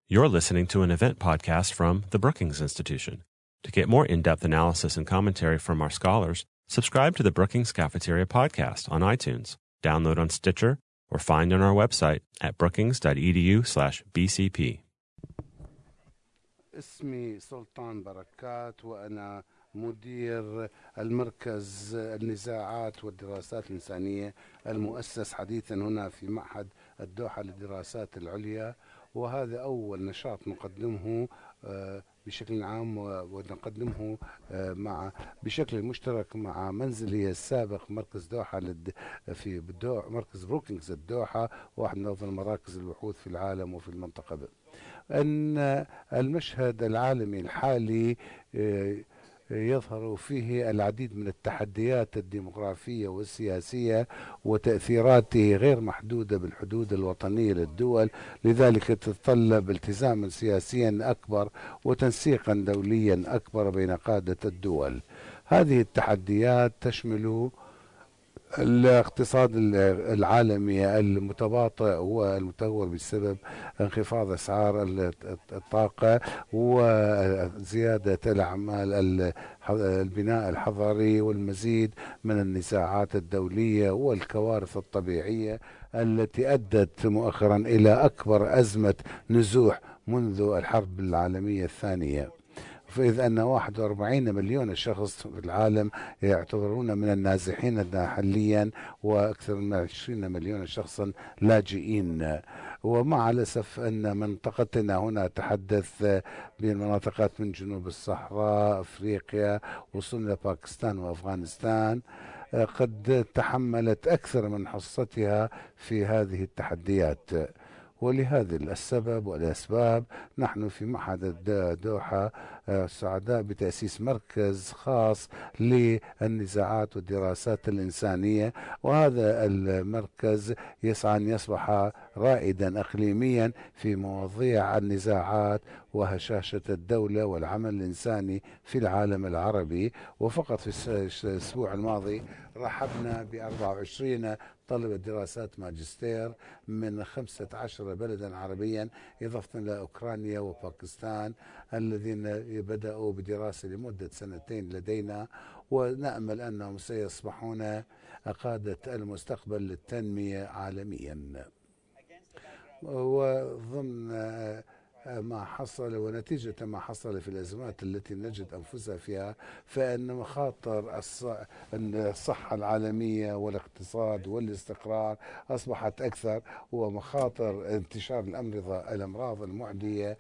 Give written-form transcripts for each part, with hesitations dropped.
You're listening to an event podcast from the Brookings Institution. To get more in-depth analysis and commentary from our scholars, subscribe to the Brookings Cafeteria podcast on iTunes, download on Stitcher, or find on our website at brookings.edu/bcp. اسمي سلطان بركات وأنا مدير المركز النزاعات والدراسات الإنسانية المؤسس حديثا هنا في معهد الدوحة للدراسات العليا، وهذا أول نشاط نقدمه بشكل عام ونقدمه بشكل مشترك مع منزلي السابق مركز دوحة في مركز بروكينغز الدوحة، واحد من أفضل مراكز البحوث في العالم وفي المنطقة. أن المشهد العالمي الحالي يظهر فيه العديد من التحديات الديمغرافية والسياسية وتأثيراته غير محدودة بالحدود الوطنية للدول، لذلك تتطلب التزاما سياسيا أكبر وتنسيقا دوليا أكبر بين قادة الدول. هذه التحديات تشمل الاقتصاد العالمي المتباطئ والمتهور بسبب انخفاض أسعار الطاقة وزيادة الأعمال البناء الحضري والمزيد من النزاعات الدولية والكوارث الطبيعية التي أدت مؤخرا إلى أكبر أزمة نزوح منذ الحرب العالمية الثانية، فإذ أن 41 مليون شخص في العالم يعتبرون من النازحين حاليا، وأكثر من 20 مليون شخصا لاجئين. ومع الأسف أن منطقتنا هنا تحدث بالمناطقات من جنوب الصحراء أفريقيا وصلنا باكستان وأفغانستان قد تحملت أكثر من حصتها في هذه التحديات. ولهذا السبب والأسباب نحن في معهد الدوحة سعداء بتأسيس مركز خاص للنزاعات والدراسات الإنسانية، وهذا المركز يسعى أن يصبح رائدا إقليميا في مواضيع النزاعات وهشاشة الدولة والعمل الإنساني في العالم العربي. وفقط في الأسبوع الماضي رحبنا ب 24 طلبة دراسات ماجستير من 15 بلدا عربيا، إضافة إلى أوكرانيا وباكستان الذين بدأوا بدراسة لمدة 2 لدينا، ونأمل أنهم سيصبحون قادة المستقبل للتنمية عالميا. وضمن ما حصل ونتيجة ما حصل في الأزمات التي نجد أنفسنا فيها، فإن مخاطر الصحة العالمية والاقتصاد والاستقرار أصبحت أكثر، ومخاطر انتشار الأمراض المعدية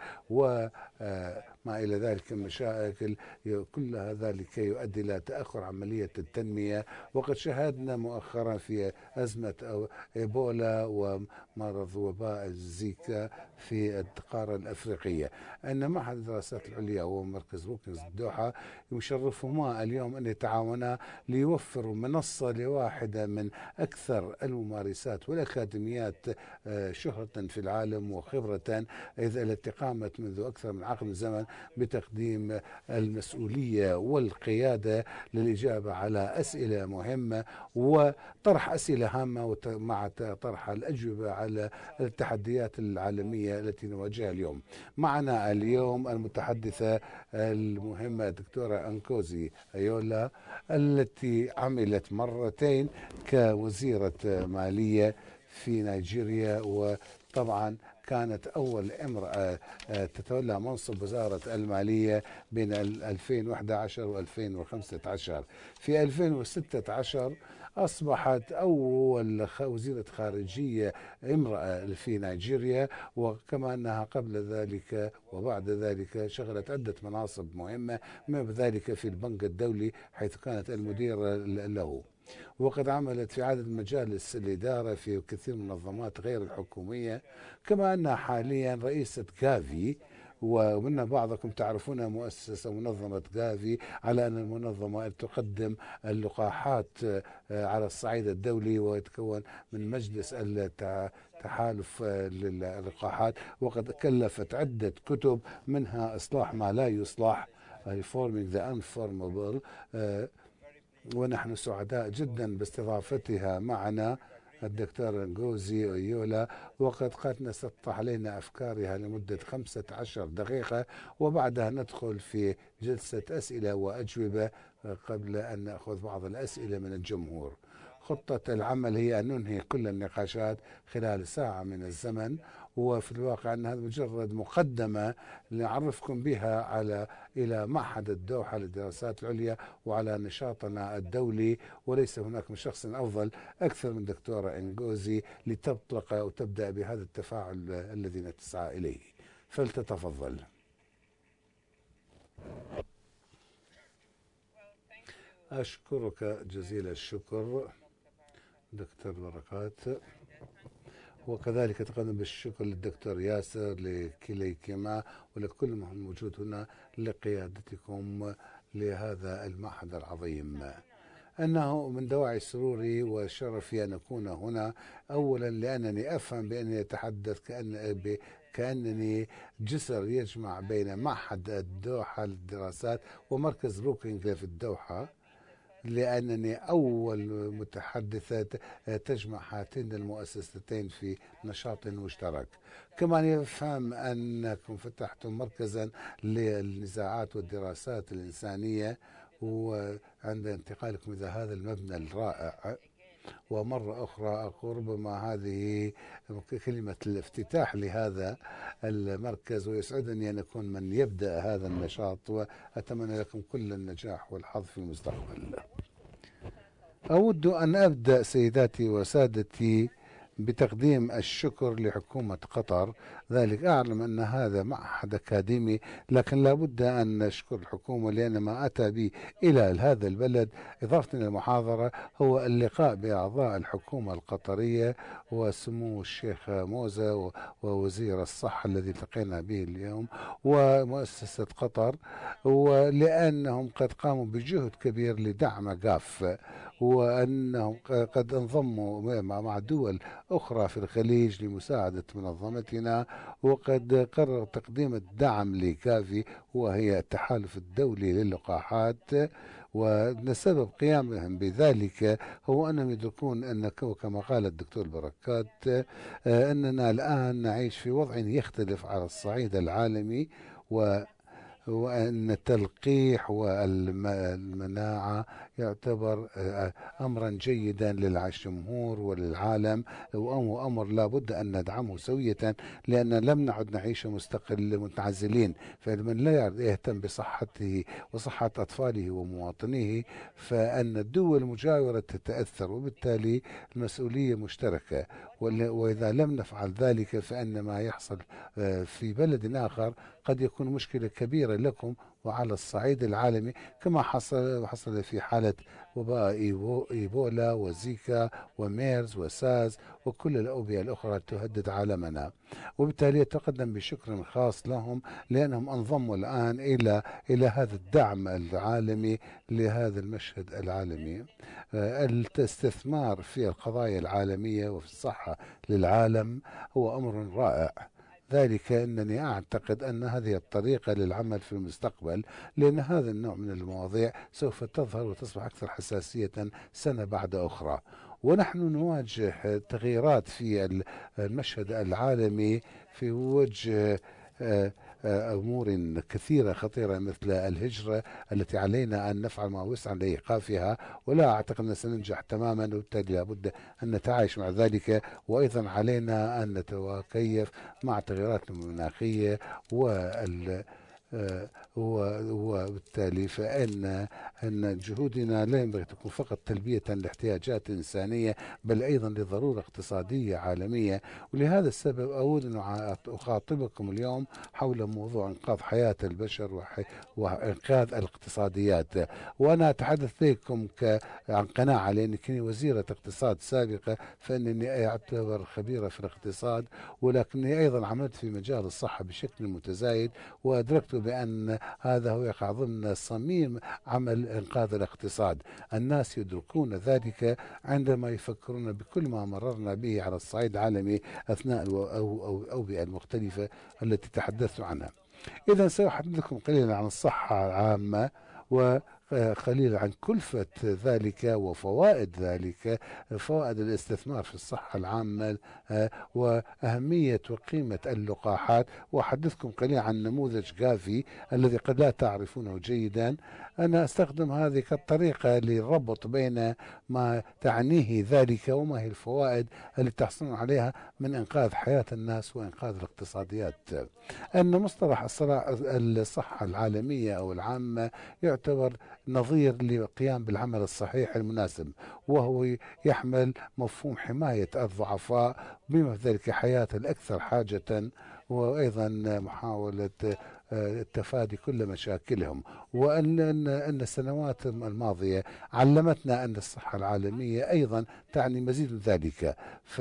وما إلى ذلك من مشاكل، كل هذا لكي يؤدي إلى تأخر عملية التنمية. وقد شاهدنا مؤخرا في أزمة إيبولا ومرض وباء الزيكا في القارة الأفريقية أن معهد الدراسات العليا ومركز بروكينغز الدوحة يشرفهما اليوم أن يتعاونا ليوفروا منصة لواحدة من أكثر الممارسات والأكاديميات شهرة في العالم وخبرة، إذ التي قامت منذ أكثر من عقد زمن بتقديم المسؤولية والقيادة للإجابة على أسئلة مهمة وطرح أسئلة هامة مع طرح الأجوبة على التحديات العالمية التي نواجهها اليوم. معنا اليوم المتحدثة المهمة الدكتورة أنكوزي أيولا، التي عملت مرتين كوزيرة مالية في نيجيريا، وطبعا كانت أول امرأة تتولى منصب وزارة المالية بين 2011 و 2015. في 2016 أصبحت أول وزيرة خارجية امرأة في نيجيريا، وكما أنها قبل ذلك وبعد ذلك شغلت عدة مناصب مهمة، ما بذلك في البنك الدولي حيث كانت المدير له. وقد عملت في عدد مجالس الإدارة في كثير من المنظمات غير الحكومية، كما أنها حاليا رئيسة غافي، ومن بعضكم تعرفون مؤسسة منظمة غافي على أن المنظمة تقدم اللقاحات على الصعيد الدولي ويتكون من مجلس التحالف للقاحات، وقد كلفت عدة كتب منها إصلاح ما لا يصلح Reforming the Unformable. ونحن سعداء جدا باستضافتها معنا الدكتور نغوزي أويولا، وقد قد نسطح علينا أفكارها لمدة 15 دقيقة، وبعدها ندخل في جلسة أسئلة وأجوبة قبل أن نأخذ بعض الأسئلة من الجمهور. خطة العمل هي أن ننهي كل النقاشات خلال ساعة من الزمن، وفي الواقع أن هذا مجرد مقدمة لنعرفكم بها إلى معهد الدوحة للدراسات العليا وعلى نشاطنا الدولي، وليس هناك من شخص أفضل أكثر من دكتورة إنغوزي لتطلق أو تبدأ بهذا التفاعل الذي نتسعى إليه، فلتتفضل. أشكرك جزيل الشكر دكتور بركات، وكذلك أتقدم بالشكر للدكتور ياسر لكليكما ولكل من موجود هنا لقيادتكم لهذا المعهد العظيم. أنه من دواعي سروري وشرفي أن أكون هنا، أولا لأنني أفهم بأني أتحدث كأنني جسر يجمع بين معهد الدوحة للدراسات ومركز بروكينغ في الدوحة، لأنني أول متحدثة تجمع هاتين المؤسستين في نشاط مشترك. كما يفهم أنكم فتحتم مركزا للنزاعات والدراسات الإنسانية، وعند انتقالكم إلى هذا المبنى الرائع، ومرة أخرى أقول ربما هذه كلمة الافتتاح لهذا المركز، ويسعدني أن أكون من يبدأ هذا النشاط، وأتمنى لكم كل النجاح والحظ في المستقبل. أود أن أبدأ سيداتي وسادتي بتقديم الشكر لحكومة قطر. ذلك أعلم أن هذا معهد أكاديمي، لكن لا بد أن نشكر الحكومة، لأن ما أتى بي إلى هذا البلد إضافة إلى المحاضرة هو اللقاء بأعضاء الحكومة القطرية وسمو الشيخ موزة ووزير الصحة الذي التقينا به اليوم ومؤسسة قطر، ولأنهم قد قاموا بجهد كبير لدعم غاف، وأنهم قد انضموا مع دول أخرى في الخليج لمساعدة منظمتنا، وقد قرر تقديم الدعم لكافي وهي التحالف الدولي للقاحات. وسبب قيامهم بذلك هو أنهم يدركون أن كما قال الدكتور بركات أننا الآن نعيش في وضع يختلف على الصعيد العالمي، وأن التلقيح والمناعة يعتبر أمرا جيدا للجمهور وللعالم، وأمر لا بد أن ندعمه سوية، لأن لم نعد نعيش مستقل منعزلين. فمن لا يهتم بصحته وصحة أطفاله ومواطنيه فأن الدول المجاورة تتأثر، وبالتالي المسؤولية مشتركة. وإذا لم نفعل ذلك فإن ما يحصل في بلد آخر قد يكون مشكلة كبيرة لكم وعلى الصعيد العالمي، كما حصل في حالة وباء إيبولا وزيكا وميرز وساز وكل الأوبئة الأخرى تهدد عالمنا. وبالتالي يتقدم بشكر خاص لهم، لأنهم انضموا الآن إلى هذا الدعم العالمي لهذا المشهد العالمي. الاستثمار في القضايا العالمية وفي الصحة للعالم هو أمر رائع، ذلك أنني أعتقد أن هذه الطريقة للعمل في المستقبل، لأن هذا النوع من المواضيع سوف تظهر وتصبح أكثر حساسية سنة بعد أخرى، ونحن نواجه تغييرات في المشهد العالمي في وجه أمور كثيرة خطيرة مثل الهجرة التي علينا أن نفعل ما وسعا لإيقافها، ولا أعتقد أن سننجح تماما، وبالتالي لابد أن نتعايش مع ذلك. وأيضا علينا أن نتكيف مع التغيرات المناخية وبالتالي فإن جهودنا لا ينبغي تكون فقط تلبية لاحتياجات إنسانية، بل أيضا لضرورة اقتصادية عالمية. ولهذا السبب أود أن أخاطبكم اليوم حول موضوع إنقاذ حياة البشر وإنقاذ الاقتصاديات. وأنا أتحدث إليكم عن قناعة، لأني كنت وزيرة اقتصاد سابقة، فإنني أعتبر خبيرة في الاقتصاد، ولكني أيضا عملت في مجال الصحة بشكل متزايد، وأدركت بأن هذا هو يقع ضمن صميم عمل إنقاذ الاقتصاد. الناس يدركون ذلك عندما يفكرون بكل ما مررنا به على الصعيد العالمي أثناء الأوبئة المختلفة التي تحدثت عنها. إذا سأحدثكم قليلا عن الصحة العامة، قليلا عن كلفة ذلك وفوائد ذلك، فوائد الاستثمار في الصحة العامة وأهمية وقيمة اللقاحات. وأحدثكم قليلا عن نموذج جافي الذي قد لا تعرفونه جيدا. أنا أستخدم هذه كطريقة للربط بين ما تعنيه ذلك وما هي الفوائد التي تحصلون عليها من إنقاذ حياة الناس وإنقاذ الاقتصاديات. أن مصطلح الصحة العالمية أو العامة يعتبر نظير للقيام بالعمل الصحيح المناسب، وهو يحمل مفهوم حماية الضعفاء بما في ذلك حياة الأكثر حاجة، وأيضا محاولة تفادي كل مشاكلهم. وأن السنوات الماضية علمتنا أن الصحة العالمية أيضا تعني مزيد من ذلك.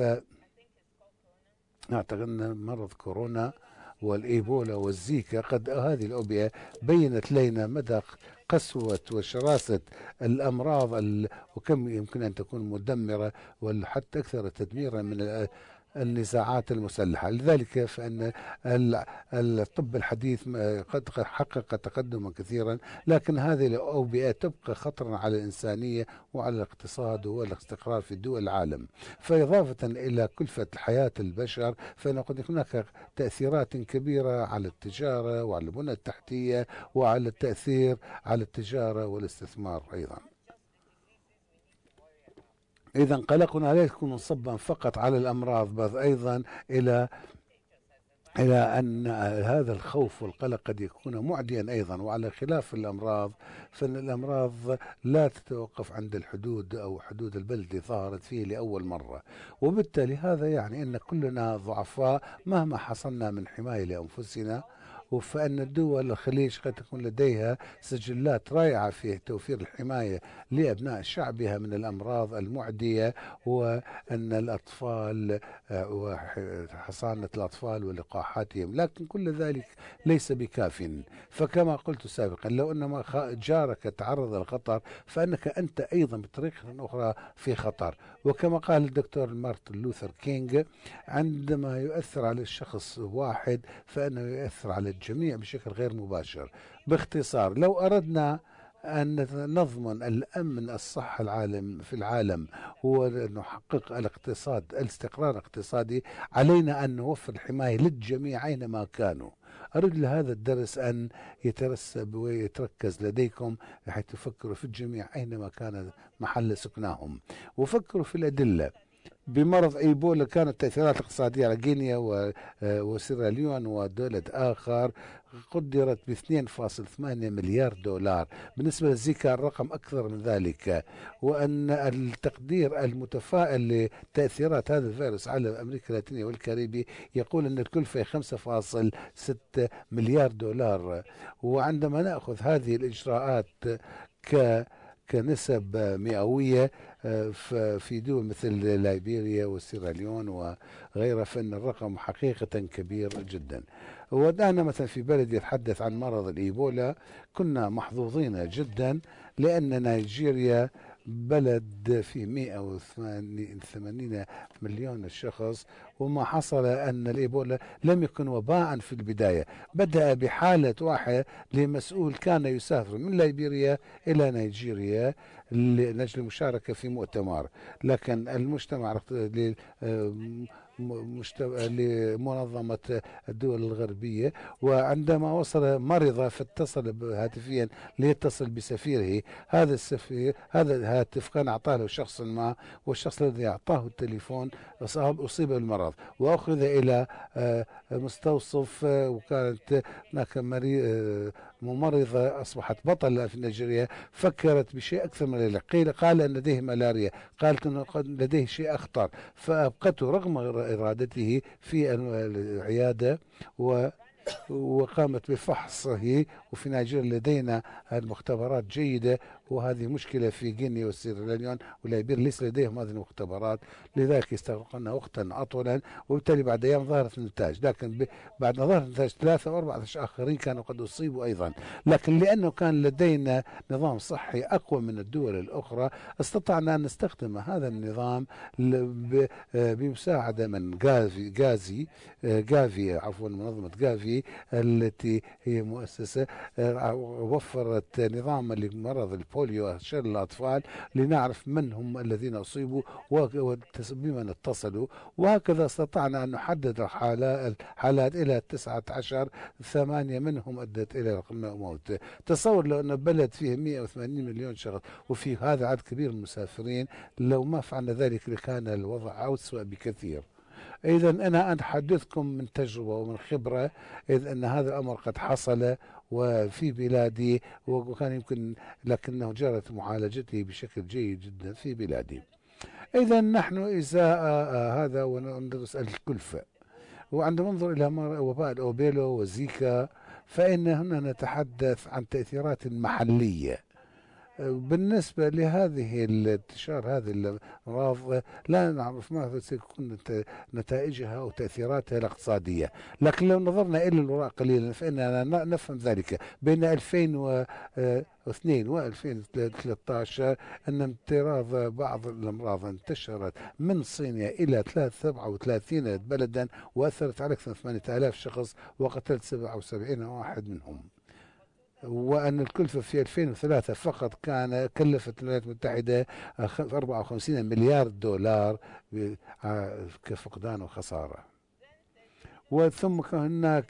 فأعتقد أن مرض كورونا والإيبولا والزيكا قد هذه الأوبئة بينت لنا مدى قسوة وشراسة الأمراض وكم يمكن أن تكون مدمرة وحتى أكثر تدميرا من النزاعات المسلحة. لذلك فإن الطب الحديث قد حقق تقدما كثيرا، لكن هذه الأوبئة تبقى خطرا على الإنسانية وعلى الاقتصاد والاستقرار في دول العالم. فإضافة إلى كلفة حياة البشر، فإن قد يكون هناك تأثيرات كبيرة على التجارة وعلى البنى التحتية وعلى التأثير على التجارة والاستثمار أيضا. إذا قلقنا لا يكون منصبا فقط على الأمراض، بل أيضا إلى أن هذا الخوف والقلق قد يكون معديا أيضا. وعلى خلاف الأمراض، فإن الأمراض لا تتوقف عند الحدود أو حدود البلد اللي ظهرت فيه لأول مرة، وبالتالي هذا يعني أن كلنا ضعفاء مهما حصلنا من حماية لأنفسنا. فإن الدول الخليج قد تكون لديها سجلات رائعة في توفير الحماية لأبناء شعبها من الأمراض المعدية، وأن الأطفال وحصانة الأطفال ولقاحاتهم، لكن كل ذلك ليس بكاف. فكما قلت سابقا، لو أن جارك تعرض للخطر فإنك أنت أيضا بطريقة أخرى في خطر. وكما قال الدكتور مارتن لوثر كينغ، عندما يؤثر على الشخص واحد فإنه يؤثر على الجميع بشكل غير مباشر. باختصار، لو أردنا أن نضمن الأمن الصحة في العالم ونحقق الاستقرار الاقتصادي، علينا أن نوفر الحماية للجميع أينما كانوا. أريد لهذا الدرس أن يترسب ويتركز لديكم بحيث تفكروا في الجميع أينما كان محل سكناهم، وفكروا في الأدلة. بمرض إيبولا كانت التأثيرات الاقتصادية على غينيا وسيراليون ودولة آخر قدرت ب 2.8 مليار دولار. بالنسبة للزيكا الرقم أكثر من ذلك. وأن التقدير المتفائل لتأثيرات هذا الفيروس على أمريكا اللاتينية والكاريبي يقول أن الكلفة 5.6 مليار دولار. وعندما نأخذ هذه الإجراءات كنسب مئوية في دول مثل ليبيريا وسيراليون وغيرها، فإن الرقم حقيقة كبير جدا. ودعنا مثلا في بلد يتحدث عن مرض الإيبولا، كنا محظوظين جدا لأن نيجيريا بلد في 180 مليون شخص، وما حصل أن الإيبولا لم يكن وباء في البداية. بدأ بحالة واحدة لمسؤول كان يسافر من ليبيريا إلى نيجيريا لأجل المشاركة في مؤتمر، لكن المجتمع لمنظمة الدول الغربية، وعندما وصل مرض فاتصل هاتفيا ليتصل بسفيره. هذا الهاتف كان أعطاه له شخص ما، والشخص الذي أعطاه التليفون أصيب بالمرض وأخذ إلى مستوصف، وكانت هناك ممرضة أصبحت بطلة في نيجيريا فكرت بشيء أكثر من ذلك. قال أن لديه ملاريا، قالت أنه لديه شيء أخطر، فأبقته رغم إرادته في العيادة وقامت بفحصه. وفي نيجيريا لدينا المختبرات جيدة، وهذه مشكلة في غينيا وسيراليون وليبيريا ليس لديهم هذه المختبرات، لذلك يستغرقون وقتا أطولا، وبالتالي بعد أيام ظهرت النتائج. لكن بعد ما ظهرت النتائج 3 أو 4 آخرين كانوا قد أصيبوا أيضا، لكن لأنه كان لدينا نظام صحي أقوى من الدول الأخرى استطعنا أن نستخدم هذا النظام بمساعدة من غافي منظمة غافي جافي التي هي مؤسسة وفرت نظام لمرض البوليو شلل الأطفال لنعرف من هم الذين أصيبوا بمن اتصلوا، وهكذا استطعنا أن نحدد الحالات إلى 19، 8 منهم أدت إلى موت. تصور لو أن بلد فيه 180 مليون شخص وفي هذا عدد كبير من المسافرين، لو ما فعلنا ذلك لكان الوضع أسوأ بكثير. إذا أنا أتحدثكم من تجربة ومن خبرة، إذ أن هذا الأمر قد حصل وفي بلادي وكان يمكن، لكنه جرت معالجته بشكل جيد جدا في بلادي. إذا نحن إزاء هذا وندرس الكلفة، وعندما ننظر إلى وباء الأوبيلو وزيكا، فإن هنا نتحدث عن تأثيرات محلية. بالنسبة لهذه الانتشار هذه الأمراض لا نعرف ماذا سيكون نتائجها أو تأثيراتها الاقتصادية، لكن لو نظرنا إلى الوراء قليلا فإننا نفهم ذلك. بين 2002 و 2013 أن انقراض بعض الأمراض انتشرت من صينيا إلى 37 بلدا، وأثرت على أكثر من 8000 شخص وقتلت 77 واحد منهم. وأن الكلفة في 2003 فقط كلفت الولايات المتحدة 54 مليار دولار كفقدان وخسارة. وثم كان هناك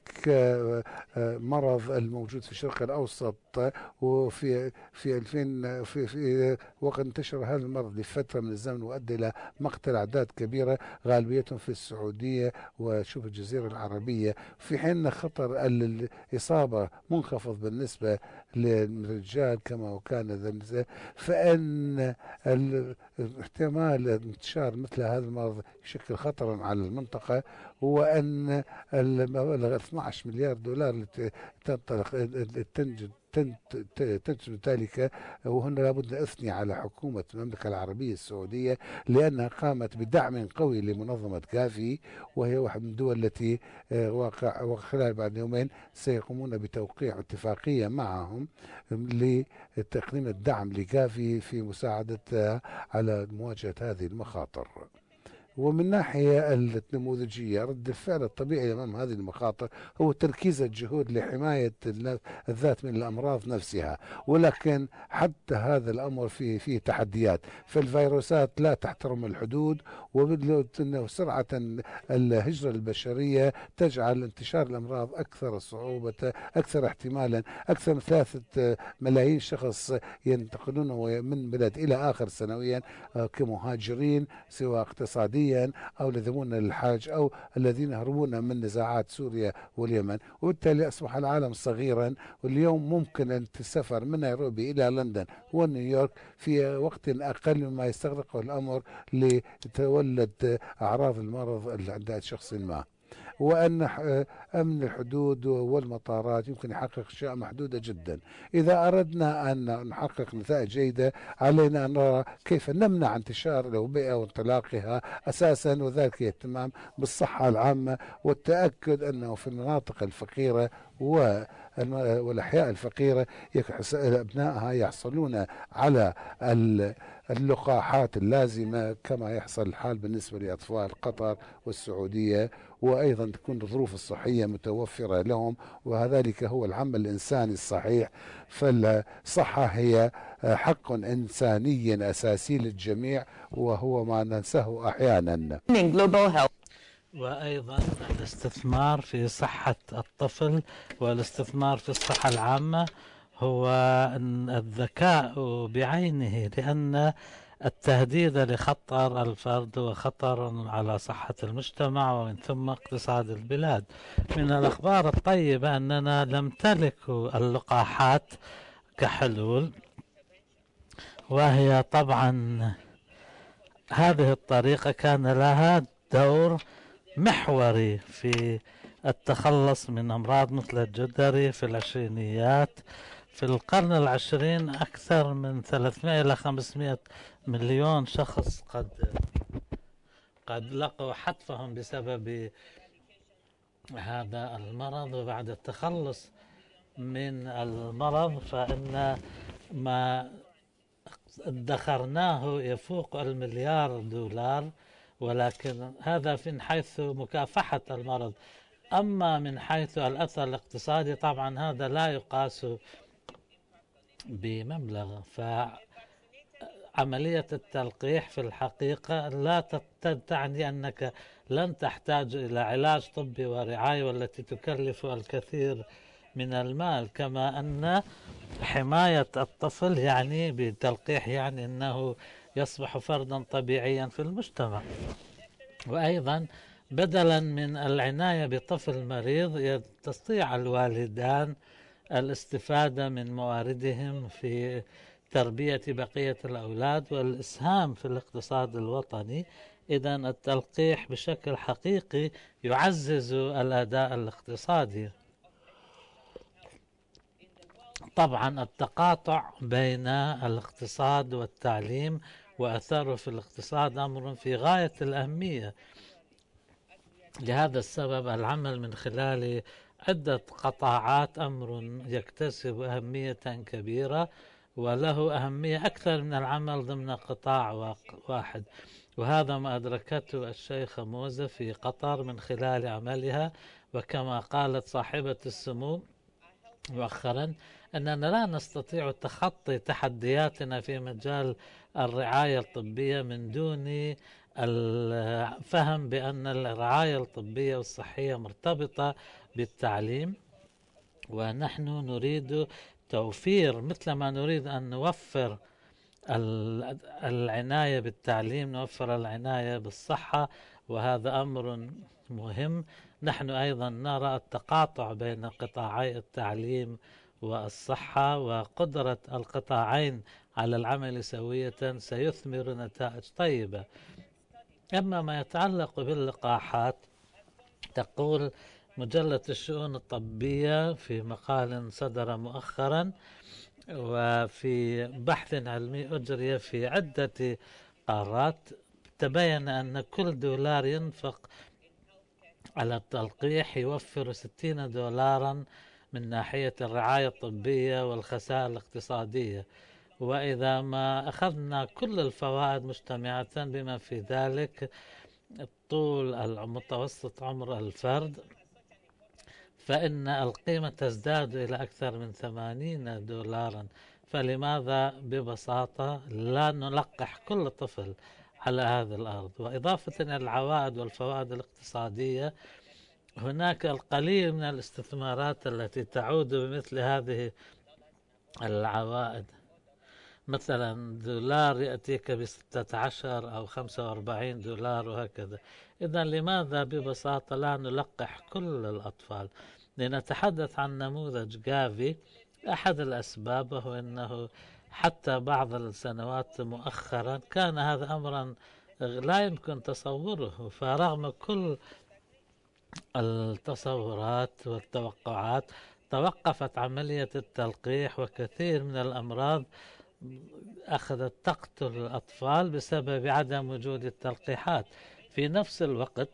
مرض الموجود في الشرق الأوسط، وفي 2000 في وقت انتشر هذا المرض لفترة من الزمن وأدى إلى مقتل أعداد كبيرة غالبيتهم في السعودية وشبه الجزيرة العربية، في حين خطر الإصابة منخفض بالنسبة للرجال كما كان فإن احتمال انتشار مثل هذا المرض يشكل خطرا على المنطقة، وأن المبلغ 12 مليار دولار التي تنتج ذلك. وهنا لابد أن أثني على حكومة المملكة العربية السعودية لأنها قامت بدعم قوي لمنظمة غافي، وهي واحد من الدول التي وخلال بعد يومين سيقومون بتوقيع اتفاقية معهم لتقديم الدعم لغافي في مساعدتها على مواجهة هذه المخاطر. ومن ناحية النموذجية رد الفعل الطبيعي أمام هذه المخاطر هو تركيز الجهود لحماية الذات من الأمراض نفسها، ولكن حتى هذا الأمر فيه تحديات، فالفيروسات لا تحترم الحدود، وسرعة الهجرة البشرية تجعل انتشار الأمراض أكثر صعوبة، أكثر احتمالا. أكثر من 3 ملايين شخص ينتقلون من بلد إلى آخر سنويا كمهاجرين سواء اقتصاديا أو يذهبون للحاج أو الذين يهربون من نزاعات سوريا واليمن، وبالتالي أصبح العالم صغيرا. واليوم ممكن أن تسافر من نيروبي إلى لندن ونيويورك في وقت أقل مما يستغرقه الأمر لتولد أعراض المرض اللي عند شخص ما. وأن أمن الحدود والمطارات يمكن يحقق أشياء محدودة جدا. إذا أردنا أن نحقق نتائج جيدة علينا أن نرى كيف نمنع انتشار الأوبئة وانطلاقها أساسا، وذلك اهتمام بالصحة العامة والتأكد أنه في المناطق الفقيرة والأحياء الفقيرة أبنائها يحصلون على اللقاحات اللازمة كما يحصل الحال بالنسبة لأطفال قطر والسعودية، وأيضا تكون الظروف الصحية متوفرة لهم، وذلك هو العمل الإنساني الصحيح. فالصحة هي حق إنساني أساسي للجميع، وهو ما ننساه أحيانا. وأيضا الاستثمار في صحة الطفل والاستثمار في الصحة العامة هو الذكاء بعينه، لأن التهديد لخطر الفرد وخطر على صحة المجتمع ومن ثم اقتصاد البلاد. من الأخبار الطيبة أننا نمتلك اللقاحات كحلول، وهي طبعا هذه الطريقة كان لها دور محوري في التخلص من أمراض مثل الجدري في العشرينيات. في القرن العشرين أكثر من 300 إلى 500 مليون شخص قد لقوا حتفهم بسبب هذا المرض. وبعد التخلص من المرض فإن ما ادخرناه يفوق $1 مليار، ولكن هذا من حيث مكافحة المرض. أما من حيث الأثر الاقتصادي طبعا هذا لا يقاس بمبلغ. فعملية التلقيح في الحقيقة لا تعني أنك لن تحتاج إلى علاج طبي ورعاية والتي تكلف الكثير من المال، كما أن حماية الطفل يعني بالتلقيح يعني أنه يصبح فردا طبيعيا في المجتمع. وأيضا بدلا من العناية بطفل مريض تستطيع الوالدان الاستفادة من مواردهم في تربية بقية الأولاد والإسهام في الاقتصاد الوطني. إذن التلقيح بشكل حقيقي يعزز الأداء الاقتصادي. طبعا التقاطع بين الاقتصاد والتعليم وأثره في الاقتصاد أمر في غاية الأهمية. لهذا السبب العمل من خلال عدة قطاعات أمر يكتسب أهمية كبيرة، وله أهمية أكثر من العمل ضمن قطاع واحد. وهذا ما أدركته الشيخة موزة في قطر من خلال عملها. وكما قالت صاحبة السمو مؤخرا أننا لا نستطيع تخطي تحدياتنا في مجال الرعاية الطبية من دون الفهم بأن الرعاية الطبية والصحية مرتبطة بالتعليم. ونحن نريد توفير، مثل ما نريد أن نوفر العناية بالتعليم نوفر العناية بالصحة، وهذا أمر مهم. نحن أيضا نرى التقاطع بين قطاعي التعليم والصحة، وقدرة القطاعين على العمل سوية سيثمر نتائج طيبة. أما ما يتعلق باللقاحات، تقول مجلة الشؤون الطبية في مقال صدر مؤخرا وفي بحث علمي أجري في عدة قارات، تبين أن كل دولار ينفق على التلقيح يوفر 60 دولارا من ناحية الرعاية الطبية والخسائر الاقتصادية. وإذا ما أخذنا كل الفوائد مجتمعة بما في ذلك طول المتوسط عمر الفرد، فإن القيمة تزداد إلى أكثر من 80 دولارا. فلماذا ببساطة لا نلقح كل طفل على هذه الأرض؟ وإضافة إلى العوائد والفوائد الاقتصادية، هناك القليل من الاستثمارات التي تعود بمثل هذه العوائد. مثلا دولار يأتيك ب16 أو 45 دولار وهكذا. إذن لماذا ببساطة لا نلقح كل الأطفال؟ لنتحدث عن نموذج جافي. أحد الأسباب هو أنه حتى بعض السنوات مؤخرا كان هذا أمرا لا يمكن تصوره، فرغم كل التصورات والتوقعات توقفت عملية التلقيح، وكثير من الأمراض أخذت تقتل الأطفال بسبب عدم وجود التلقيحات. في نفس الوقت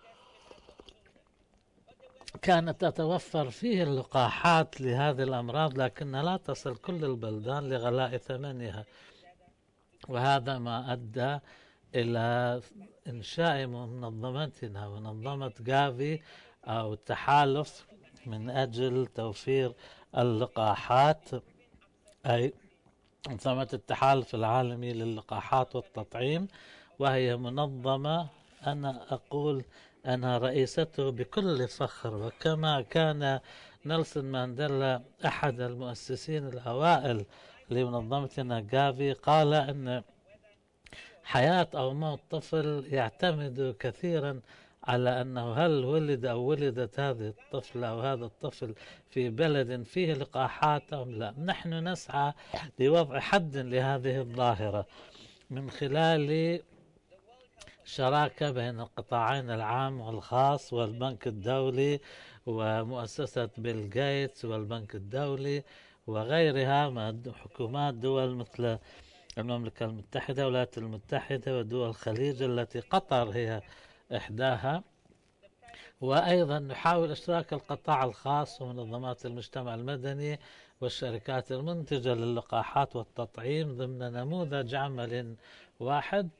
كانت تتوفر فيه اللقاحات لهذه الأمراض، لكن لا تصل كل البلدان لغلاء ثمنها. وهذا ما أدى إلى إنشاء منظمتنا، منظمة جافي أو التحالف من أجل توفير اللقاحات، أي منظمة التحالف العالمي للقاحات والتطعيم. وهي منظمة أنا أقول أنا رئيسته بكل فخر. وكما كان نيلسون مانديلا أحد المؤسسين الأوائل لمنظمتنا جافي قال أن حياة أو موت طفل يعتمد كثيرا على أنه هل ولد أو ولدت هذه الطفل أو هذا الطفل في بلد فيه لقاحات أم لا. نحن نسعى لوضع حد لهذه الظاهرة من خلال شراكة بين القطاعين العام والخاص والبنك الدولي ومؤسسة بيل غيتس والبنك الدولي وغيرها من حكومات دول مثل المملكة المتحدة والولايات المتحدة ودول الخليج التي قطر هي إحداها. وأيضا نحاول إشراك القطاع الخاص ومنظمات المجتمع المدني والشركات المنتجة للقاحات والتطعيم ضمن نموذج عمل واحد.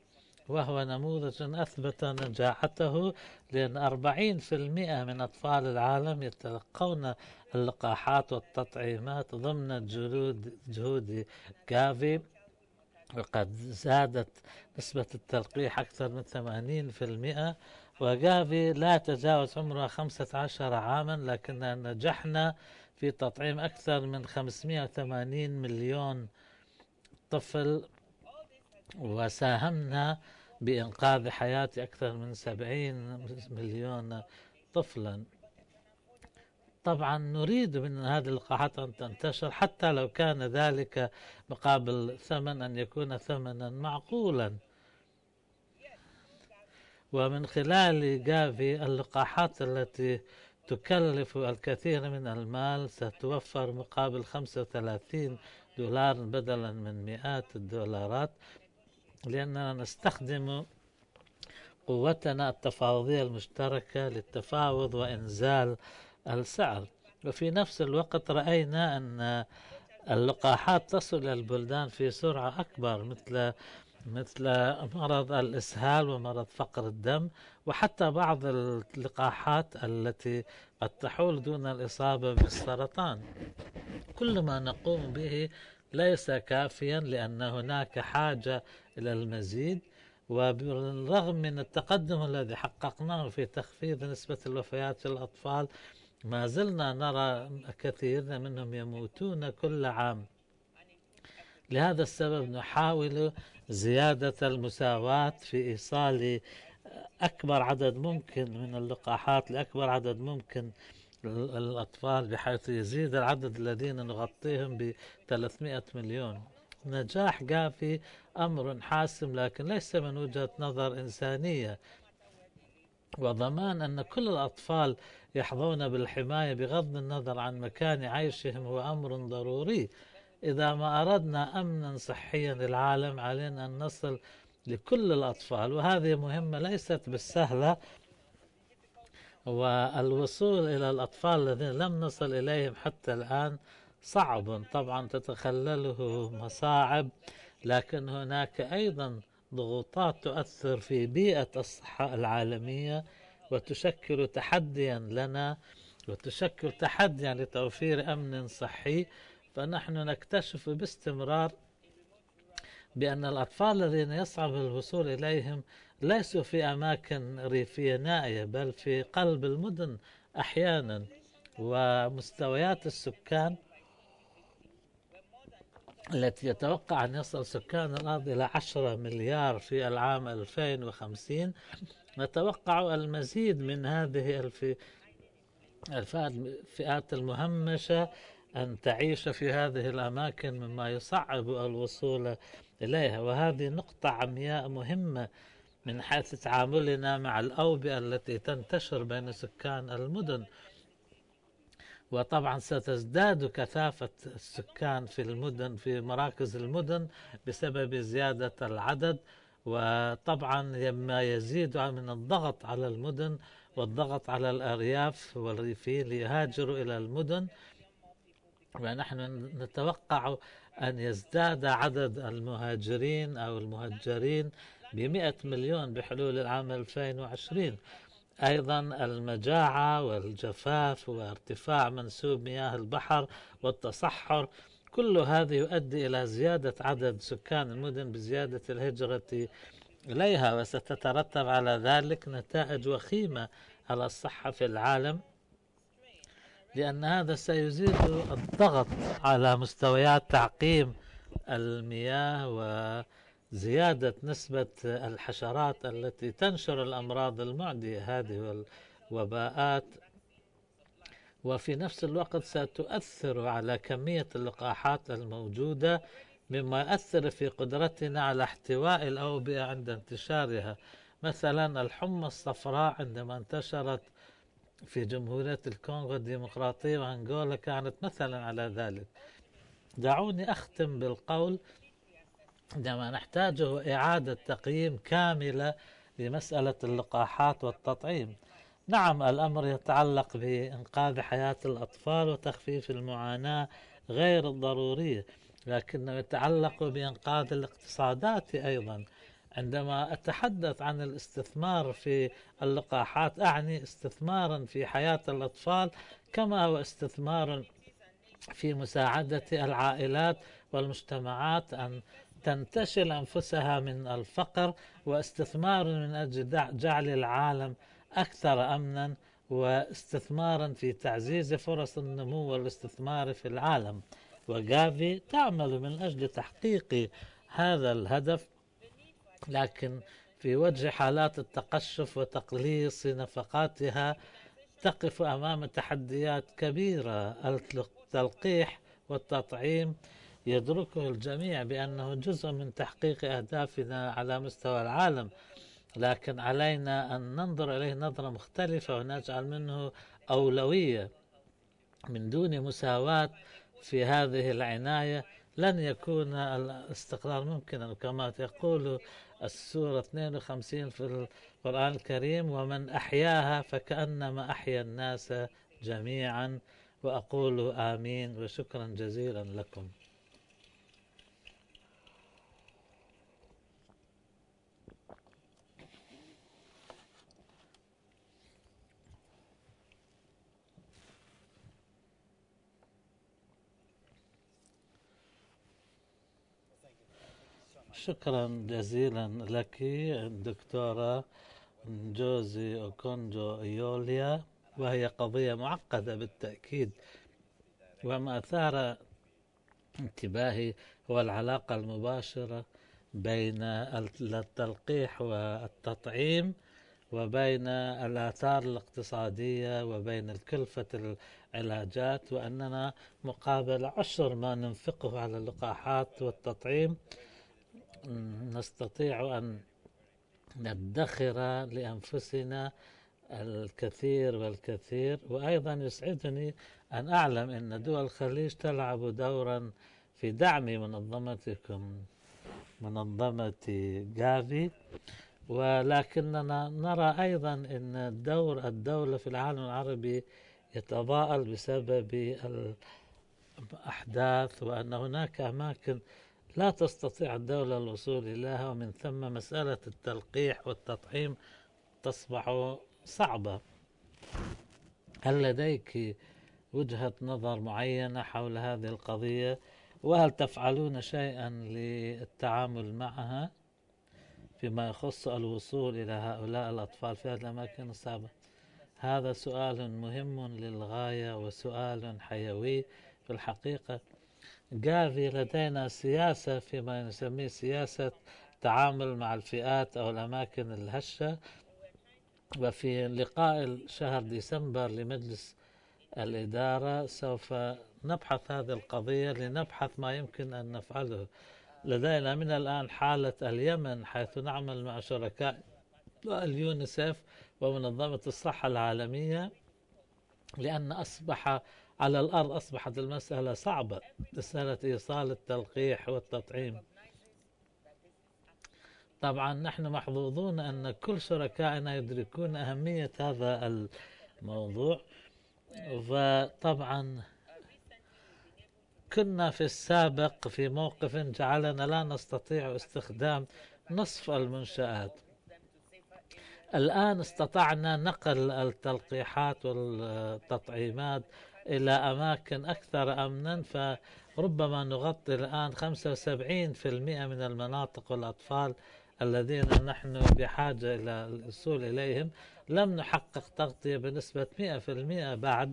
وهو نموذج أثبت نجاحته، لأن 40% من أطفال العالم يتلقون اللقاحات والتطعيمات ضمن جهود غافي، وقد زادت نسبة التلقيح أكثر من 80%. وغافي لا تجاوز عمرها 15 عاما، لكننا نجحنا في تطعيم أكثر من 580 مليون طفل، وساهمنا بإنقاذ حياة أكثر من 70 مليون طفلا. طبعا نريد من هذه اللقاحات أن تنتشر، حتى لو كان ذلك مقابل ثمن، أن يكون ثمنا معقولا. ومن خلال غافي اللقاحات التي تكلف الكثير من المال ستوفر مقابل $35 بدلا من مئات الدولارات، لأننا نستخدم قوتنا التفاوضية المشتركة للتفاوض وإنزال السعر. وفي نفس الوقت رأينا أن اللقاحات تصل إلى البلدان في سرعة أكبر، مثل مرض الإسهال ومرض فقر الدم، وحتى بعض اللقاحات التي قد تحول دون الإصابة بالسرطان. كل ما نقوم به ليس كافيا، لأن هناك حاجة إلى المزيد. وبالرغم من التقدم الذي حققناه في تخفيض نسبة الوفيات في الأطفال، ما زلنا نرى كثير منهم يموتون كل عام. لهذا السبب نحاول زيادة المساواة في إيصال أكبر عدد ممكن من اللقاحات لأكبر عدد ممكن الأطفال، بحيث يزيد العدد الذين نغطيهم ب300 مليون. نجاح غافي أمر حاسم، لكن ليس من وجهة نظر إنسانية، وضمان أن كل الأطفال يحظون بالحماية بغض النظر عن مكان عيشهم هو أمر ضروري. إذا ما أردنا أمنا صحيا للعالم علينا أن نصل لكل الأطفال، وهذه مهمة ليست بالسهلة. والوصول إلى الأطفال الذين لم نصل إليهم حتى الآن صعب، طبعا تتخلله مصاعب، لكن هناك أيضا ضغوطات تؤثر في بيئة الصحة العالمية، وتشكل تحديا لنا، وتشكل تحديا لتوفير أمن صحي. فنحن نكتشف باستمرار بأن الأطفال الذين يصعب الوصول إليهم ليسوا في أماكن ريفية نائية، بل في قلب المدن أحيانا. ومستويات السكان التي يتوقع أن يصل سكان الأرض إلى 10 مليار في العام 2050، نتوقع المزيد من هذه الفئات المهمشة أن تعيش في هذه الأماكن، مما يصعب الوصول إليها. وهذه نقطة عمياء مهمة من حيث تعاملنا مع الأوبئة التي تنتشر بين سكان المدن. وطبعا ستزداد كثافة السكان في المدن، في مراكز المدن، بسبب زيادة العدد، وطبعا ما يزيد من الضغط على المدن والضغط على الأرياف والريفين ليهاجروا إلى المدن. ونحن نتوقع أن يزداد عدد المهاجرين أو المهجرين ب100 مليون بحلول العام 2020. أيضا المجاعة والجفاف وارتفاع منسوب مياه البحر والتصحر، كل هذا يؤدي إلى زيادة عدد سكان المدن بزيادة الهجرة إليها، وستترتب على ذلك نتائج وخيمة على الصحة في العالم، لأن هذا سيزيد الضغط على مستويات تعقيم المياه وزيادة نسبة الحشرات التي تنشر الأمراض المعدية هذه والوباءات. وفي نفس الوقت ستؤثر على كمية اللقاحات الموجودة، مما يؤثر في قدرتنا على احتواء الأوبئة عند انتشارها. مثلا الحمى الصفراء عندما انتشرت في جمهورية الكونغو الديمقراطية وأنغولا كانت مثلا على ذلك. دعوني أختم بالقول عندما نحتاجه إعادة تقييم كاملة لمسألة اللقاحات والتطعيم. نعم، الأمر يتعلق بإنقاذ حياة الأطفال وتخفيف المعاناة غير الضرورية، لكنه يتعلق بإنقاذ الاقتصادات أيضا. عندما أتحدث عن الاستثمار في اللقاحات أعني استثمارا في حياة الأطفال، كما هو استثمار في مساعدة العائلات والمجتمعات أن تنتشل أنفسها من الفقر، واستثمار من أجل جعل العالم أكثر أمنا، واستثمارا في تعزيز فرص النمو والاستثمار في العالم. وغافي تعمل من أجل تحقيق هذا الهدف، لكن في وجه حالات التقشف وتقليص نفقاتها تقف أمام تحديات كبيرة. التلقيح والتطعيم يدركه الجميع بأنه جزء من تحقيق أهدافنا على مستوى العالم، لكن علينا أن ننظر إليه نظرة مختلفة ونجعل منه أولوية. من دون مساواة في هذه العناية لن يكون الاستقرار ممكنا، كما تقول السورة 52 في القرآن الكريم: ومن أحياها فكأنما أحيا الناس جميعا. وأقول آمين، وشكرا جزيلا لكم. شكرا جزيلا لك الدكتورة جوزي أوكونجو إيوليا، وهي قضية معقدة بالتأكيد. وما أثار انتباهي هو العلاقة المباشرة بين التلقيح والتطعيم، وبين الآثار الاقتصادية، وبين الكلفة العلاجات، وأننا مقابل عشر ما ننفقه على اللقاحات والتطعيم نستطيع أن ندخر لأنفسنا الكثير والكثير. وأيضا يسعدني أن أعلم أن دول الخليج تلعب دورا في دعم منظمتكم، منظمة غافي، ولكننا نرى أيضا أن دور الدولة في العالم العربي يتضاءل بسبب الأحداث، وأن هناك أماكن لا تستطيع الدولة الوصول إليها، ومن ثم مسألة التلقيح والتطعيم تصبح صعبة. هل لديك وجهة نظر معينة حول هذه القضية؟ وهل تفعلون شيئا للتعامل معها فيما يخص الوصول إلى هؤلاء الأطفال في هذه الأماكن الصعبة؟ هذا سؤال مهم للغاية وسؤال حيوي في الحقيقة. غافي لدينا سياسة فيما نسميه سياسة تعامل مع الفئات أو الأماكن الهشة، وفي لقاء شهر ديسمبر لمجلس الإدارة سوف نبحث هذه القضية لنبحث ما يمكن أن نفعله. لدينا من الآن حالة اليمن، حيث نعمل مع شركاء اليونيسف ومنظمة الصحة العالمية، لأن أصبح على الأرض أصبحت المسألة صعبة، مسألة إيصال التلقيح والتطعيم. طبعا نحن محظوظون أن كل شركائنا يدركون أهمية هذا الموضوع، وطبعا كنا في السابق في موقف جعلنا لا نستطيع استخدام نصف المنشآت. الآن استطعنا نقل التلقيحات والتطعيمات إلى أماكن أكثر أمنا، فربما نغطي الآن 75% من المناطق والأطفال الذين نحن بحاجة إلى الوصول إليهم. لم نحقق تغطية بنسبة 100% بعد.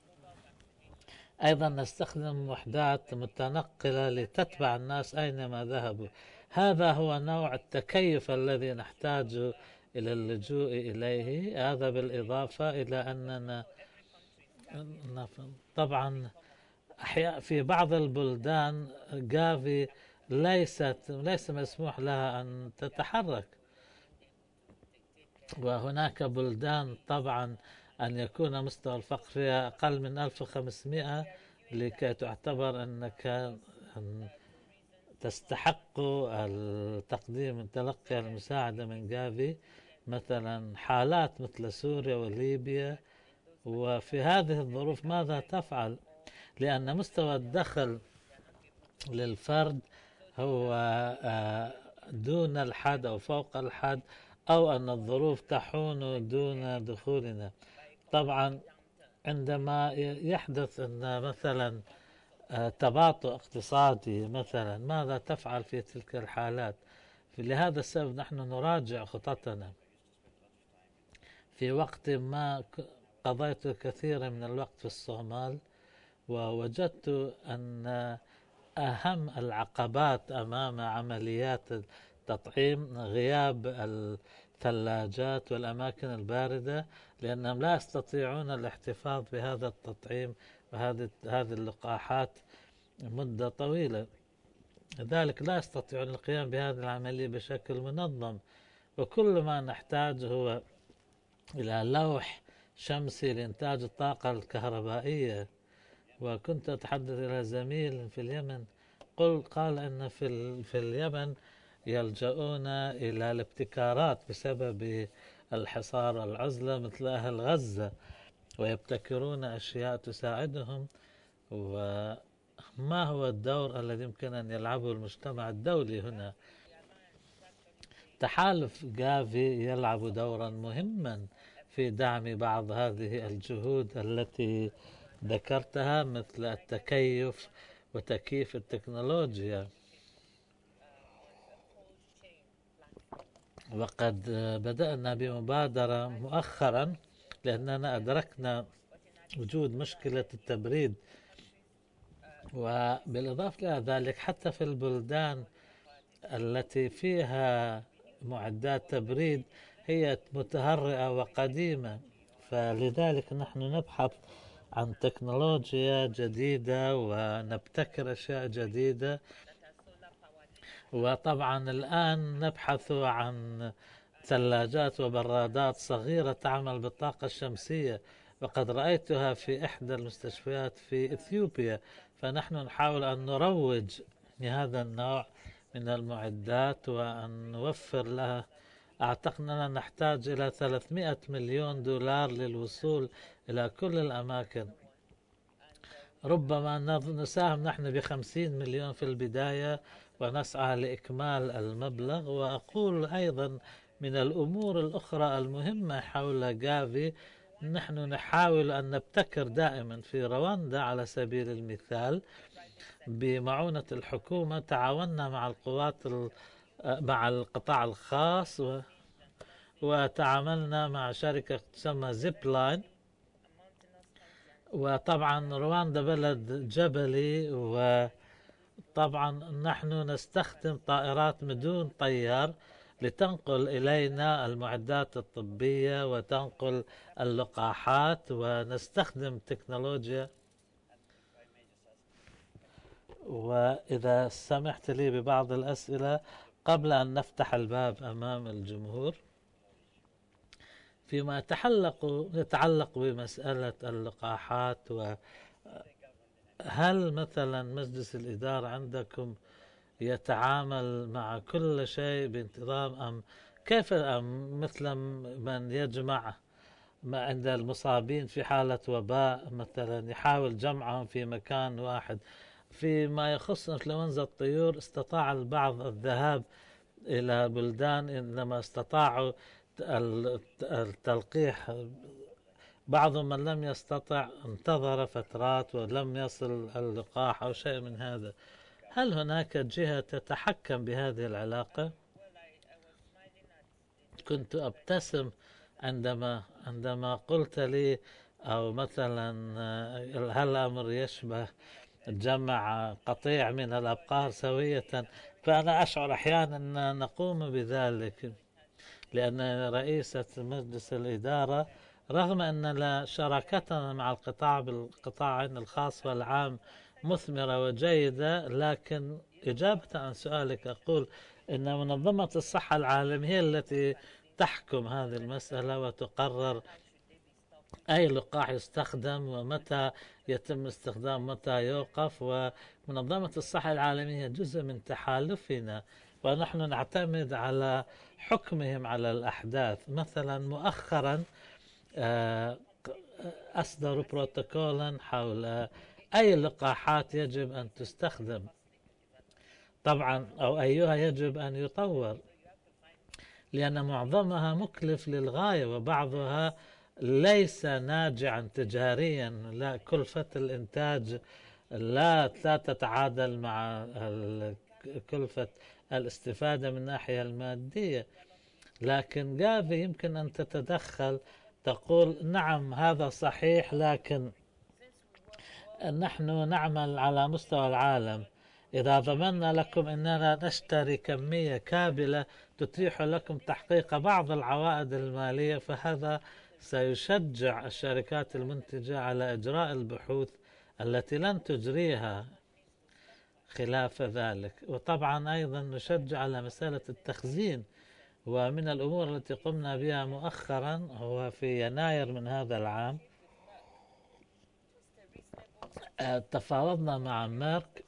أيضا نستخدم وحدات متنقلة لتتبع الناس أينما ذهبوا. هذا هو نوع التكيف الذي نحتاج إلى اللجوء إليه. هذا بالإضافة إلى أننا طبعا في بعض البلدان غافي ليس مسموح لها أن تتحرك، وهناك بلدان طبعا أن يكون مستوى الفقر فيها أقل من 1500 لكي تعتبر أنك تستحق التقديم تلقي المساعدة من غافي. مثلا حالات مثل سوريا وليبيا. وفي هذه الظروف ماذا تفعل؟ لأن مستوى الدخل للفرد هو دون الحد أو فوق الحد، أو أن الظروف تحون دون دخولنا. طبعا عندما يحدث أن مثلا تباطؤ اقتصادي مثلا، ماذا تفعل في تلك الحالات؟ لهذا السبب نحن نراجع خططنا. في وقت ما قضيت كثيرا من الوقت في الصومال، ووجدت أن أهم العقبات أمام عمليات التطعيم غياب الثلاجات والأماكن الباردة، لأنهم لا يستطيعون الاحتفاظ بهذا التطعيم وهذه اللقاحات مدة طويلة، لذلك لا يستطيعون القيام بهذه العملية بشكل منظم. وكل ما نحتاج هو إلى لوح شمسي لإنتاج الطاقة الكهربائية. وكنت أتحدث إلى زميل في اليمن، قال أن في اليمن يلجؤون إلى الابتكارات بسبب الحصار والعزلة مثل أهل غزة، ويبتكرون أشياء تساعدهم. وما هو الدور الذي يمكن أن يلعبه المجتمع الدولي هنا؟ تحالف جافي يلعب دورا مهما في دعم بعض هذه الجهود التي ذكرتها، مثل التكيف وتكييف التكنولوجيا. وقد بدأنا بمبادرة مؤخرا لأننا أدركنا وجود مشكلة التبريد، وبالإضافة إلى ذلك حتى في البلدان التي فيها معدات تبريد هي متهرئة وقديمة، فلذلك نحن نبحث عن تكنولوجيا جديدة ونبتكر أشياء جديدة. وطبعا الآن نبحث عن ثلاجات وبرادات صغيرة تعمل بالطاقة الشمسية، وقد رأيتها في إحدى المستشفيات في إثيوبيا. فنحن نحاول أن نروج لهذا النوع من المعدات وأن نوفر لها. أعتقد أننا نحتاج إلى 300 مليون دولار للوصول إلى كل الأماكن. ربما نساهم نحن ب50 مليون في البداية ونسعى لإكمال المبلغ. وأقول أيضا من الأمور الأخرى المهمة حول جافي، نحن نحاول أن نبتكر دائما. في رواندا على سبيل المثال بمعونة الحكومة تعاوننا مع مع القطاع الخاص، وتعاملنا مع شركة تسمى زيب لاين. وطبعا رواندا بلد جبلي، وطبعا نحن نستخدم طائرات بدون طيار لتنقل إلينا المعدات الطبية وتنقل اللقاحات، ونستخدم تكنولوجيا. وإذا سمحت لي ببعض الأسئلة قبل أن نفتح الباب أمام الجمهور، فيما يتعلق بمسألة اللقاحات، هل مثلا مجلس الإدارة عندكم يتعامل مع كل شيء بانتظام، أم كيف مثل من يجمع ما عند المصابين في حالة وباء مثلا يحاول جمعهم في مكان واحد؟ فيما يخص انفلونزا الطيور استطاع البعض الذهاب إلى بلدان إنما استطاعوا التلقيح، بعضهم من لم يستطع انتظر فترات ولم يصل اللقاح أو شيء من هذا. هل هناك جهة تتحكم بهذه العلاقة؟ كنت أبتسم عندما قلت لي، أو مثلا هل الأمر يشبه جمع قطيع من الأبقار سوية؟ فأنا أشعر أحيانا أن نقوم بذلك، لأن رئيسة مجلس الإدارة رغم أن شراكتنا مع بالقطاعين الخاص والعام مثمرة وجيدة، لكن إجابة عن سؤالك أقول أن منظمة الصحة العالمية هي التي تحكم هذه المسألة وتقرر أي لقاح يستخدم ومتى يتم استخدام متى يوقف. ومنظمة الصحة العالمية جزء من تحالفنا، ونحن نعتمد على حكمهم على الأحداث. مثلا مؤخرا أصدروا بروتوكولا حول أي لقاحات يجب أن تستخدم. طبعا أو أيها يجب أن يطور، لأن معظمها مكلف للغاية وبعضها ليس ناجعا تجاريا، لا كلفة الإنتاج لا تتعادل مع كلفة الاستفادة من الناحية المادية. لكن جافي يمكن أن تتدخل تقول نعم هذا صحيح، لكن نحن نعمل على مستوى العالم، إذا ضمننا لكم أننا نشتري كمية كاملة تتيح لكم تحقيق بعض العوائد المالية، فهذا سيشجع الشركات المنتجة على إجراء البحوث التي لن تجريها خلاف ذلك. وطبعا أيضا نشجع على مسألة التخزين، ومن الأمور التي قمنا بها مؤخرا هو في يناير من هذا العام تفاوضنا مع ميرك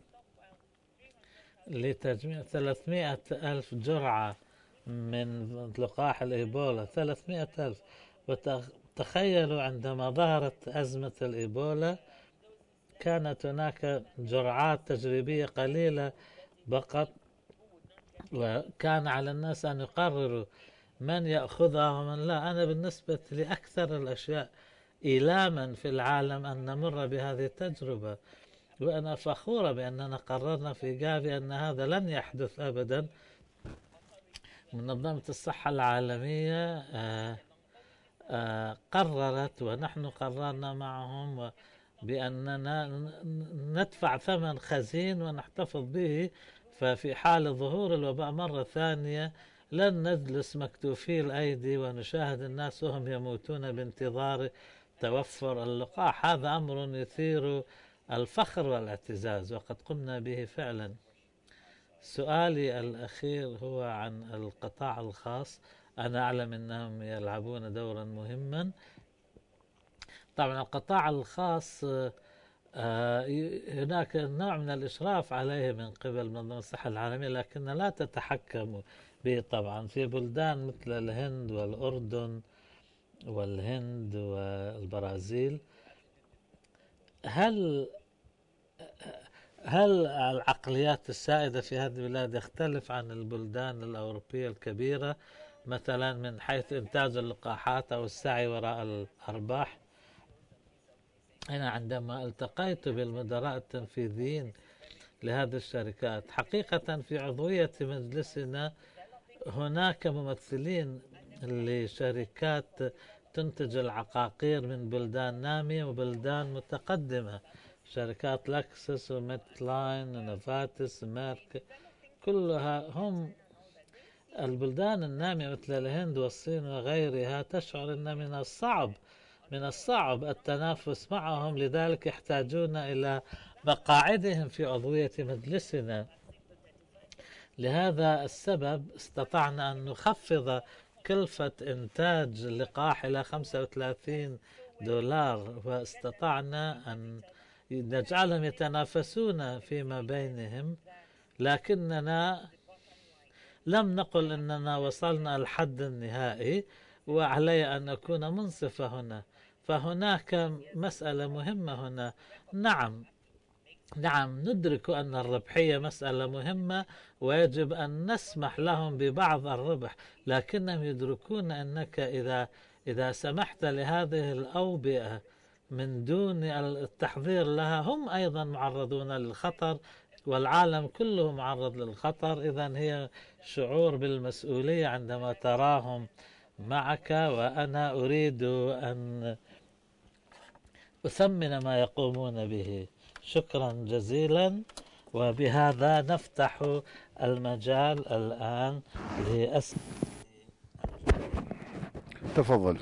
لتجميع 300 ألف جرعة من لقاح الإيبولا. 300 ألف. وتخيلوا عندما ظهرت أزمة الإيبولا كانت هناك جرعات تجريبية قليلة فقط، وكان على الناس أن يقرروا من يأخذها ومن لا. أنا بالنسبة لأكثر الأشياء إيلاما في العالم أن نمر بهذه التجربة، وأنا فخورة بأننا قررنا في جافي أن هذا لن يحدث أبدا. منظمة الصحة العالمية قررت ونحن قررنا معهم بأننا ندفع ثمن خزين ونحتفظ به، ففي حال ظهور الوباء مرة ثانية لن نجلس مكتوفي الأيدي ونشاهد الناس وهم يموتون بانتظار توفر اللقاح. هذا أمر يثير الفخر والاعتزاز وقد قمنا به فعلا. سؤالي الأخير هو عن القطاع الخاص. أنا أعلم أنهم يلعبون دورا مهما. طبعا القطاع الخاص هناك نوع من الإشراف عليه من قبل منظمة الصحة العالمية، لكن لا تتحكم به. طبعا في بلدان مثل الهند والأردن والهند والبرازيل، هل العقليات السائدة في هذه البلاد يختلف عن البلدان الأوروبية الكبيرة مثلا من حيث إنتاج اللقاحات أو السعي وراء الأرباح؟ أنا عندما التقيت بالمدراء التنفيذيين لهذه الشركات حقيقة في عضوية مجلسنا هناك ممثلين لشركات تنتج العقاقير من بلدان نامية وبلدان متقدمة، شركات لكسس وميدلاين ونوفاتس ميرك، كلها هم البلدان النامية مثل الهند والصين وغيرها تشعر أن من الصعب التنافس معهم، لذلك يحتاجون إلى مقاعدهم في عضوية مجلسنا. لهذا السبب استطعنا أن نخفض كلفة إنتاج اللقاح إلى $35، واستطعنا أن نجعلهم يتنافسون فيما بينهم، لكننا لم نقل أننا وصلنا الحد النهائي وعلي أن أكون منصفة هنا. فهناك مسألة مهمة هنا. نعم ندرك أن الربحية مسألة مهمة ويجب أن نسمح لهم ببعض الربح، لكنهم يدركون أنك إذا سمحت لهذه الأوبئة من دون التحضير لها هم أيضا معرضون للخطر، والعالم كله معرض للخطر. إذن هي شعور بالمسؤولية عندما تراهم معك، وأنا أريد أن أثمن ما يقومون به. شكرا جزيلا. وبهذا نفتح المجال الآن لأسئلة. تفضل.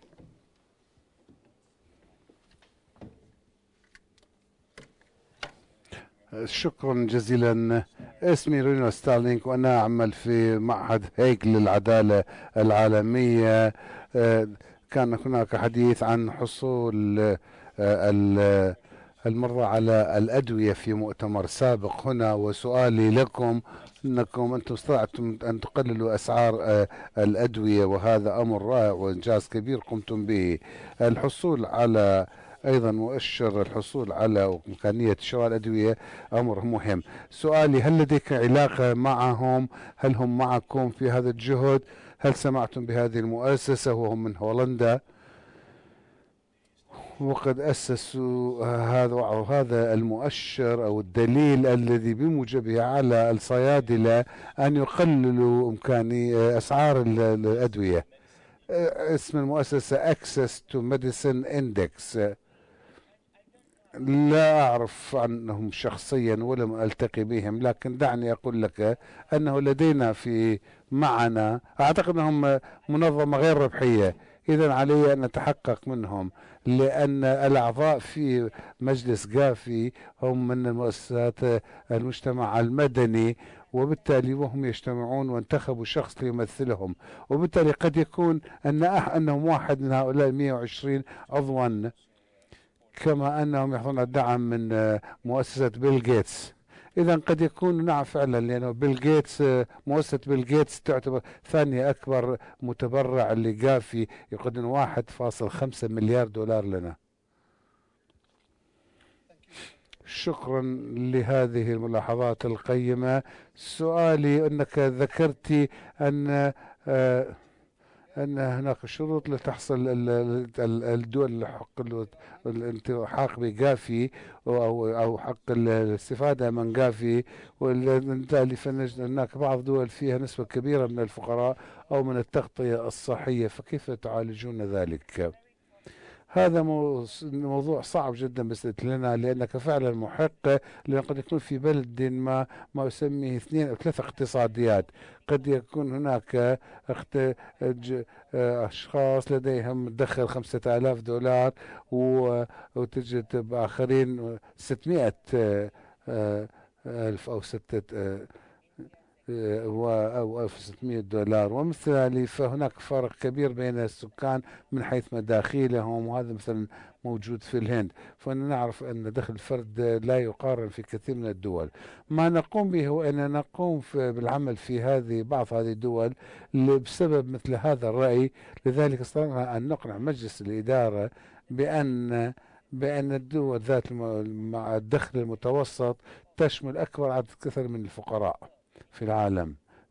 شكرا جزيلا. اسمي رينو ستارلينك وأنا أعمل في معهد هيك للعدالة العالمية. كان هناك حديث عن حصول المرة على الأدوية في مؤتمر سابق هنا، وسؤالي لكم أنكم أنتم استطعتم أن تقللوا أسعار الأدوية، وهذا أمر رائع وإنجاز كبير قمتم به. الحصول على أيضا مؤشر الحصول على إمكانية شراء الأدوية أمر مهم. سؤالي: هل لديك علاقة معهم؟ هل هم معكم في هذا الجهد؟ هل سمعتم بهذه المؤسسة وهم من هولندا وقد أسسوا هذا المؤشر أو الدليل الذي بموجبه على الصيادلة أن يقللوا إمكانية أسعار الأدوية؟ اسم المؤسسة Access to Medicine Index. لا أعرف عنهم شخصيا ولم ألتقي بهم، لكن دعني أقول لك أنه لدينا معنا أعتقد أنهم منظمة غير ربحية، إذن علي أن نتحقق منهم، لأن الأعضاء في مجلس جافي هم من المؤسسات المجتمع المدني، وبالتالي وهم يجتمعون وانتخبوا شخص ليمثلهم، وبالتالي قد يكون أنهم واحد من هؤلاء 120 عضوا، كما أنهم يحصلون على الدعم من مؤسسة بيل جيتس. إذا قد يكون نعم فعلا، لأنه بيل جيتس مؤسسة بيل جيتس تعتبر ثاني أكبر متبرع لجافي، يقدم 1.5 مليار دولار لنا. شكرا لهذه الملاحظات القيمة. سؤالي: أنك ذكرت أن هناك شروط لتحصل الدول حق الالتحاق بجافي أو حق الاستفادة من جافي، وبالتالي فنجد هناك بعض الدول فيها نسبة كبيرة من الفقراء أو من التغطية الصحية، فكيف تعالجون ذلك؟ هذا موضوع صعب جدا بالنسبة لنا، لأنك فعلا محق، لأن قد يكون في بلد ما يسميه 2 أو 3 اقتصاديات. قد يكون هناك أشخاص لديهم دخل 5000 دولار وتجد بآخرين 600 ألف أو 6 أو 1600 دولار ومثل، فهناك فرق كبير بين السكان من حيث مداخيلهم، وهذا مثلا موجود في الهند. فنعرف أن دخل الفرد لا يقارن في كثير من الدول. ما نقوم به هو أن نقوم بالعمل في بعض هذه الدول بسبب مثل هذا الرأي. لذلك استطعنا أن نقنع مجلس الإدارة بأن الدول ذات مع الدخل المتوسط تشمل أكبر عدد كثير من الفقراء في العالم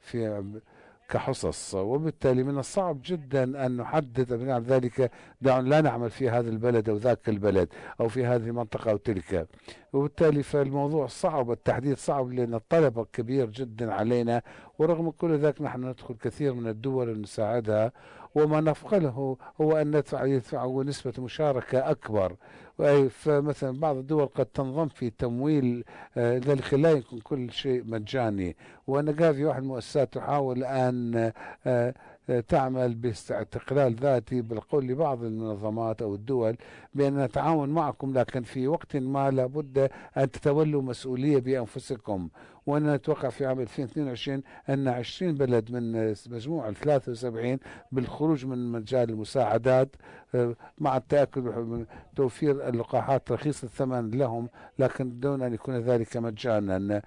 كحصص، وبالتالي من الصعب جدا أن نحدد بناء ذلك دعونا لا نعمل في هذا البلد أو ذاك البلد أو في هذه المنطقة أو تلك، وبالتالي فالموضوع صعب، التحديد صعب، لأن الطلب كبير جدا علينا. ورغم كل ذلك نحن ندخل كثير من الدول لنساعدها، وما نفقده هو أن يدفعوا نسبة مشاركة أكبر. فمثلا بعض الدول قد تنضم في تمويل، ذلك لا يكون كل شيء مجاني. وأنا جافي واحد المؤسسات تحاول أن تعمل باستقلال ذاتي بالقول لبعض المنظمات أو الدول بأن نتعاون معكم، لكن في وقت ما لابد أن تتولوا مسؤولية بأنفسكم. وأنا أتوقع في عام 2022 أن 20 بلد من مجموع 73 بالخروج من مجال المساعدات، مع التأكد من توفير اللقاحات رخيصة الثمن لهم، لكن دون أن يكون ذلك مجانا.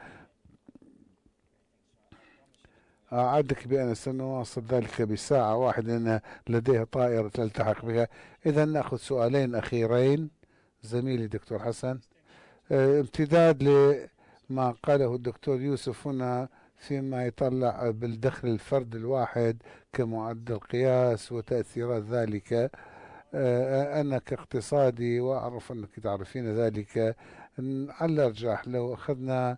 أعدك بأن سنواصل ذلك بساعة واحدة، لأن لديها طائرة تلتحق بها. إذا نأخذ سؤالين أخيرين زميلي دكتور حسن. امتداد لما قاله الدكتور يوسف هنا فيما يطلع بالدخل الفرد الواحد كمعدل قياس وتأثيرات ذلك. أنا كاقتصادي وأعرف أنك تعرفين ذلك، على الأرجح لو أخذنا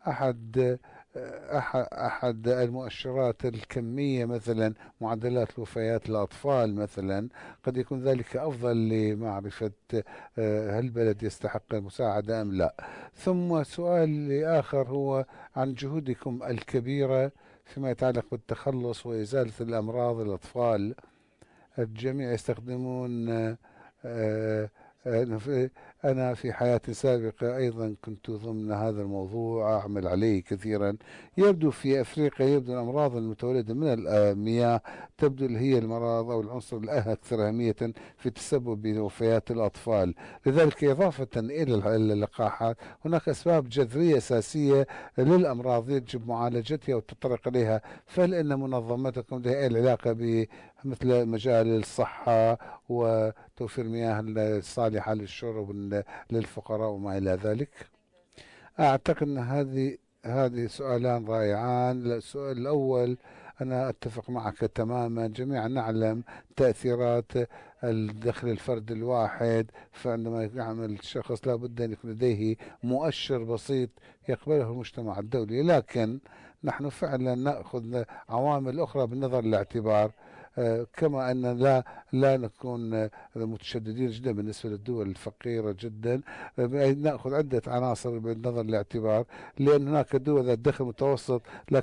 أحد المؤشرات الكمية، مثلا معدلات الوفيات الأطفال مثلا، قد يكون ذلك أفضل لمعرفة هل البلد يستحق المساعدة أم لا. ثم سؤال آخر هو عن جهودكم الكبيرة فيما يتعلق بالتخلص وإزالة الأمراض الأطفال. الجميع يستخدمون أنا في حياتي سابقة أيضا كنت ضمن هذا الموضوع أعمل عليه كثيرا. يبدو في أفريقيا يبدو الأمراض المتولدة من المياه تبدو اللي هي المرض أو العنصر الأكثر أهمية في التسبب بوفيات الأطفال. لذلك إضافة إلى اللقاحات هناك أسباب جذرية أساسية للأمراض يجب معالجتها والتطرق إليها. فهل إن منظمتكم لها العلاقة مثل مجال الصحة وتوفير مياه الصالحة للشرب للفقراء وما إلى ذلك؟ أعتقد أن هذه سؤالان رائعان. السؤال الأول أنا أتفق معك تماما. جميعا نعلم تأثيرات الدخل الفرد الواحد، فعندما يعمل الشخص لا بد أن يكون لديه مؤشر بسيط يقبله المجتمع الدولي، لكن نحن فعلا نأخذ عوامل أخرى بالنظر الاعتبار. كما أن لا نكون متشددين جدا بالنسبة للدول الفقيرة جدا. نأخذ عدة عناصر بالنظر الاعتبار، لأن هناك دول ذات دخل متوسط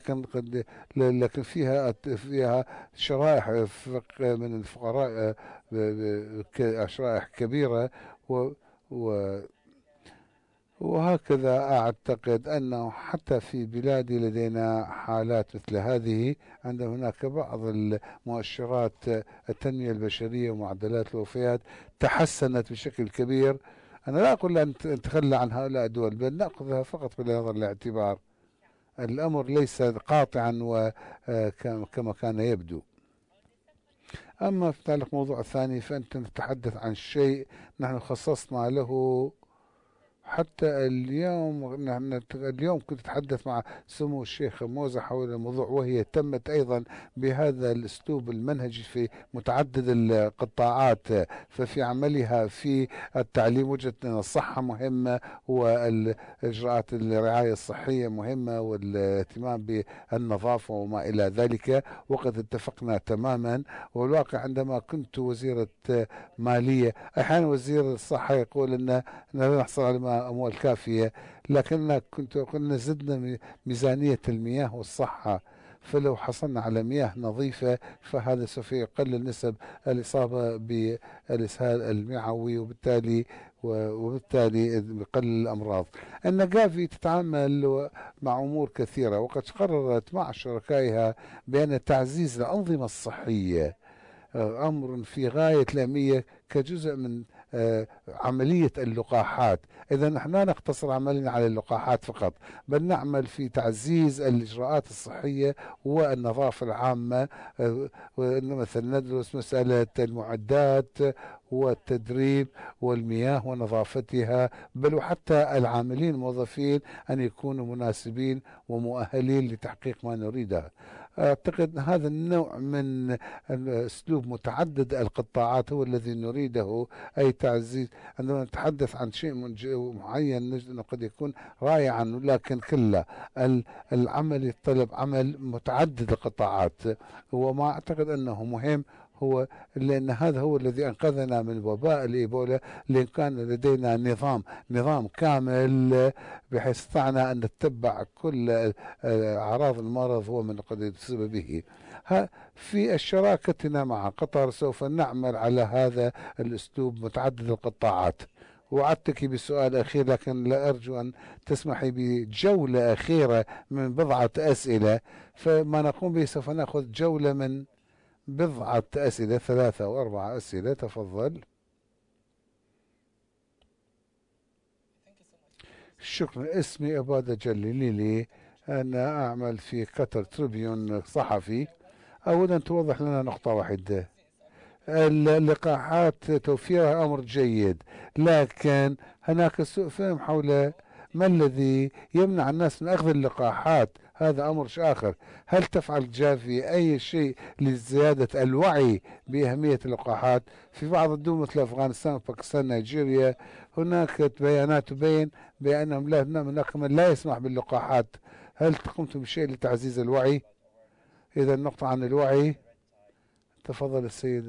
لكن فيها شرائح من الفقراء شرائح كبيرة و وهكذا أعتقد أنه حتى في بلادي لدينا حالات مثل هذه. عند هناك بعض المؤشرات التنمية البشرية ومعدلات الوفيات تحسنت بشكل كبير. أنا لا أقول أن نتخلى عن هؤلاء الدول، بل نأخذها فقط بنظر الاعتبار. الأمر ليس قاطعا كما كان يبدو. أما في ذلك الموضوع الثاني فأنت تتحدث عن شيء نحن خصصنا له حتى اليوم كنت أتحدث مع سمو الشيخ موزة حول الموضوع، وهي تمت أيضا بهذا الأسلوب المنهجي في متعدد القطاعات. ففي عملها في التعليم وجدت أن الصحة مهمة والإجراءات الرعاية الصحية مهمة والاهتمام بالنظافة وما إلى ذلك، وقد اتفقنا تماما. والواقع عندما كنت وزيرة مالية أحيانا وزير الصحة يقول أن لا نحصل على أموال كافية، لكننا كنا زدنا ميزانية المياه والصحة. فلو حصلنا على مياه نظيفة فهذا سوف يقلل نسب الإصابة بالإسهال المعوي، وبالتالي يقلل الأمراض. النجافي تتعامل مع أمور كثيرة، وقد قررت مع شركائها بأن تعزيز الأنظمة الصحية أمر في غاية الأهمية كجزء من عملية اللقاحات. إذا نحن لا نقتصر عملنا على اللقاحات فقط، بل نعمل في تعزيز الإجراءات الصحية والنظافة العامة. مثلا ندرس مسألة المعدات والتدريب والمياه ونظافتها، بل وحتى العاملين الموظفين أن يكونوا مناسبين ومؤهلين لتحقيق ما نريده. أعتقد هذا النوع من أسلوب متعدد القطاعات هو الذي نريده، أي تعزيز. عندما نتحدث عن شيء معين نجد أنه قد يكون رائعا، لكن كلا العمل يتطلب عمل متعدد القطاعات. وما أعتقد أنه مهم هو لأن هذا هو الذي أنقذنا من وباء الإيبولا، لأن كان لدينا نظام كامل بحيث استطعنا أن نتبع كل أعراض المرض ومن قد يصيب به. في شراكتنا مع قطر سوف نعمل على هذا الأسلوب متعدد القطاعات. وعدتك بسؤال أخير، لكن لا أرجو أن تسمحي بجولة أخيرة من بضعة أسئلة. فما نقوم به سوف نأخذ جولة من بضعة أسئلة، 3 أو 4 أسئلة. تفضل. شكرا. اسمي أبادة جليلي، أنا أعمل في قطر تريبيون صحفي. أولا توضح لنا نقطة واحدة. اللقاحات توفيرها أمر جيد، لكن هناك سوء فهم حول ما الذي يمنع الناس من أخذ اللقاحات. هذا أمر آخر. هل تفعل جافي أي شيء لزيادة الوعي بأهمية اللقاحات؟ في بعض الدول مثل أفغانستان وباكستان نيجيريا هناك بيانات تبين بأنهم هناك من لا يسمح باللقاحات. هل قمتم بشيء لتعزيز الوعي؟ إذا النقطة عن الوعي. تفضل السيد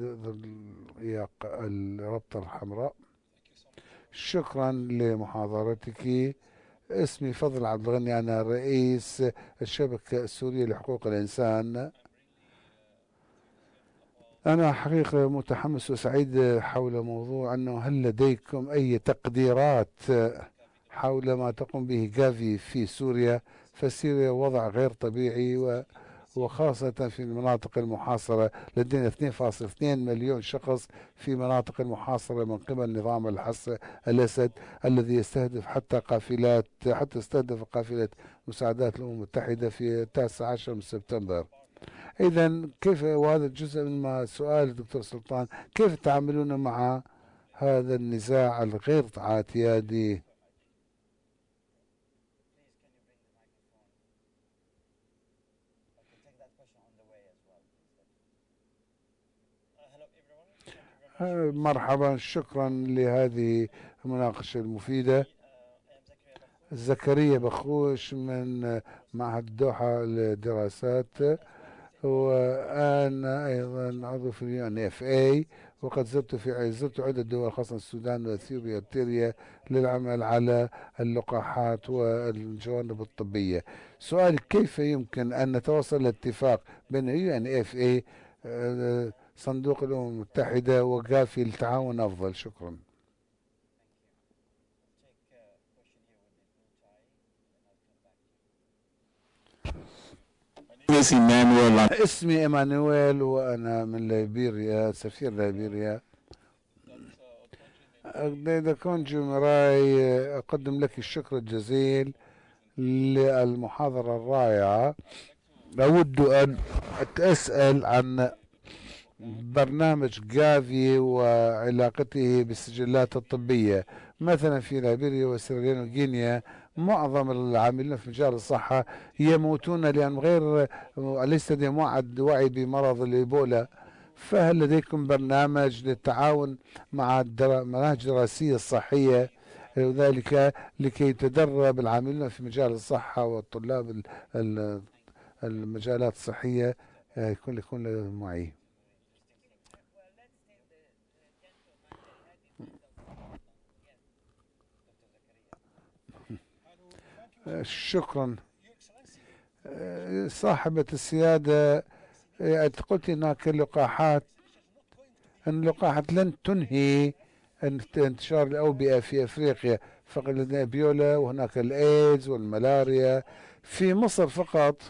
الربطة الحمراء. شكرا لمحاضرتك. اسمي فضل عبد الغني، أنا رئيس الشبكة السورية لحقوق الإنسان. أنا حقيقة متحمس وسعيد حول موضوع أنه هل لديكم أي تقديرات حول ما تقوم به جافي في سوريا؟ فسوريا وضع غير طبيعي، وخاصة في المناطق المحاصرة. لدينا 2.2 مليون شخص في مناطق المحاصرة من قبل نظام الأسد، الذي يستهدف حتى استهدف قافلة مساعدات الأمم المتحدة في 19 من سبتمبر. إذا كيف، وهذا جزء من ما سؤال الدكتور سلطان، كيف تعاملون مع هذا النزاع الغير اعتيادي؟ مرحبا، شكرا لهذه المناقشة المفيدة. زكريا بخوش من معهد الدوحة للدراسات، وأنا أيضا عضو في UNFA، وقد زرت عدة دول خاصة السودان وأثيوبيا وإريتريا للعمل على اللقاحات والجوانب الطبية. سؤالي، كيف يمكن أن نتوصل لاتفاق بين UNFA صندوق الأمم المتحدة وجافي للتعاون أفضل؟ شكرا. اسمي إيمانويل وأنا من ليبيريا، سفير ليبيريا. إذا كنت جمراي أقدم لك الشكر الجزيل للمحاضرة الرائعة. أود أن أسأل عن برنامج جافي وعلاقته بالسجلات الطبية. مثلا في ليبيريا وسيراليون وغينيا معظم العاملين في مجال الصحة يموتون لأن ليس لديهم وعي بمرض الإيبولا. فهل لديكم برنامج للتعاون مع مناهج دراسية صحية وذلك لكي يتدرب العاملون في مجال الصحة والطلاب المجالات الصحية يكون لهم وعي؟ شكرا. صاحبة السيادة، قلت هناك اللقاحات لن تنهي انتشار الأوبئة في أفريقيا. فقط لدينا بيولا وهناك الإيدز والملاريا. في مصر فقط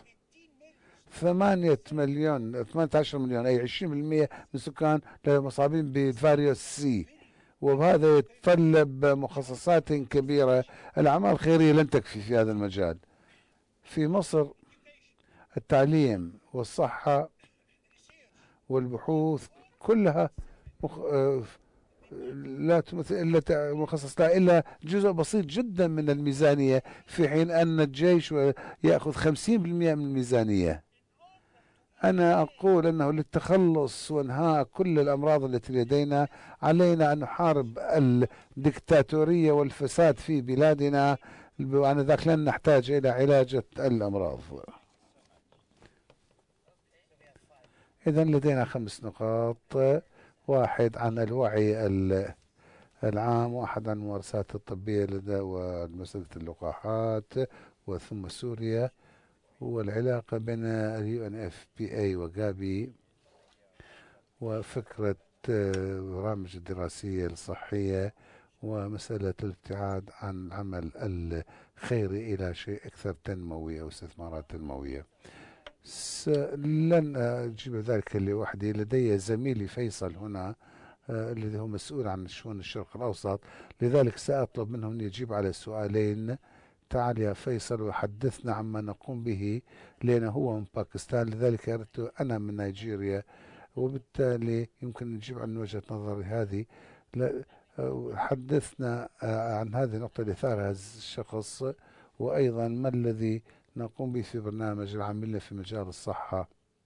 18 مليون أي 20% من السكان مصابين بفاريوس سي، وهذا يتطلب مخصصات كبيرة. الأعمال الخيرية لن تكفي في هذا المجال. في مصر التعليم والصحة والبحوث كلها لا تمثل إلا مخصص لها إلا جزء بسيط جدا من الميزانية، في حين أن الجيش يأخذ 50% من الميزانية. أنا أقول أنه للتخلص وإنهاء كل الأمراض التي لدينا علينا أن نحارب الدكتاتورية والفساد في بلادنا، وآنذاك لن نحتاج إلى علاج الأمراض. إذن لدينا 5 نقاط: 1 عن الوعي العام، 1 عن الممارسات الطبية ومسألة اللقاحات، وثم سوريا، والعلاقة بين UNFPA وجافي، وفكرة برامج الدراسية الصحية، ومسألة الابتعاد عن العمل الخيري إلى شيء أكثر تنموي أو استثمارات تنموية. لن أجيب ذلك لوحدي، لدي زميلي فيصل هنا الذي هو مسؤول عن شؤون الشرق الأوسط، لذلك سأطلب منه أن يجيب على السؤالين. تعال يا فيصل وحدثنا عما نقوم به، لأنه هو من باكستان، لذلك أردت أنا من نيجيريا، وبالتالي يمكن نجيب عن وجهة نظري هذه. حدثنا عن هذه النقطة اللي ثارها الشخص، وأيضا ما الذي نقوم به في برنامج العاملين في مجال الصحة.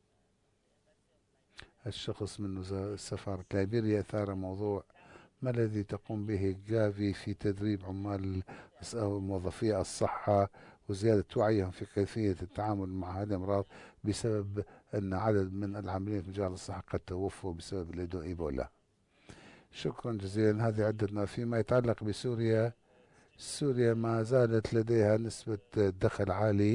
الشخص من سفارة ليبيريا ثار موضوع ما الذي تقوم به جافي في تدريب عمال أو موظفي الصحة وزيادة وعيهم في كيفية التعامل مع هذه الأمراض، بسبب أن عدد من العاملين في مجال الصحة قد توفوا بسبب إيبولا. شكرا جزيلا. هذه عدتنا. فيما يتعلق بسوريا، سوريا ما زالت لديها نسبة دخل عالي،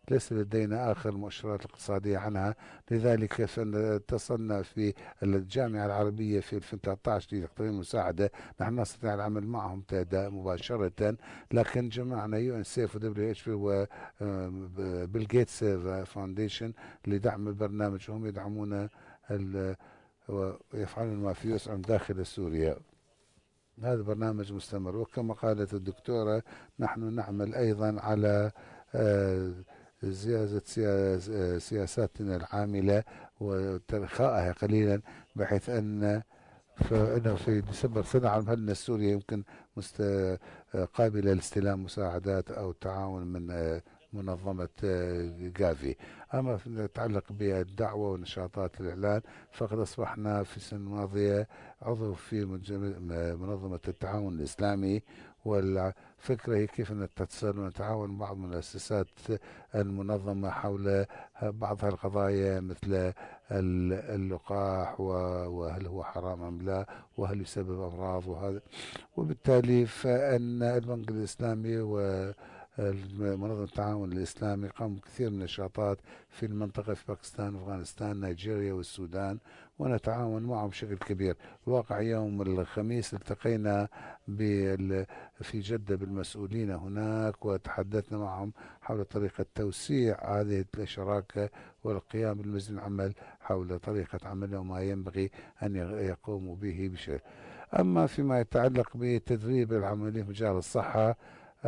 ليس لدينا آخر المؤشرات الاقتصادية عنها. لذلك اتصلنا في الجامعة العربية في 2013 لتقديم المساعدة. نحن نستطيع العمل معهم مباشرة، لكن جمعنا UNICEF و WHO وبيل جيتس فاونديشن لدعم البرنامج، وهم يدعمون ويفعلون ما في وسعهم داخل سوريا. هذا برنامج مستمر. وكما قالت الدكتورة، نحن نعمل أيضا على زيادة سياساتنا العاملة وترخائها قليلا، بحيث أن فإنه في ديسمبر سنعلم هل أن سوريا يمكن قابلة لاستلام مساعدات أو تعاون من منظمة جافي. أما فيما يتعلق بالدعوة ونشاطات الإعلان، فقد أصبحنا في السنة الماضية عضو في منظمة التعاون الإسلامي، والفكرة هي كيف نتصل ونتعاون مع مؤسسات المنظمة حول بعض القضايا مثل اللقاح وهل هو حرام أم لا، وهل يسبب أمراض وهذا. وبالتالي فإن البنك الإسلامي ومنظمة التعاون الإسلامي قاموا بكثير من النشاطات في المنطقة، في باكستان وأفغانستان نيجيريا والسودان، ونتعاون معهم بشكل كبير. الواقع يوم الخميس التقينا في جدة بالمسؤولين هناك، وتحدثنا معهم حول طريقة توسيع هذه الشراكة والقيام بالمزيد من العمل حول طريقة عملهم وما ينبغي أن يقوموا به بشكل. أما فيما يتعلق بتدريب العاملين في مجال الصحة،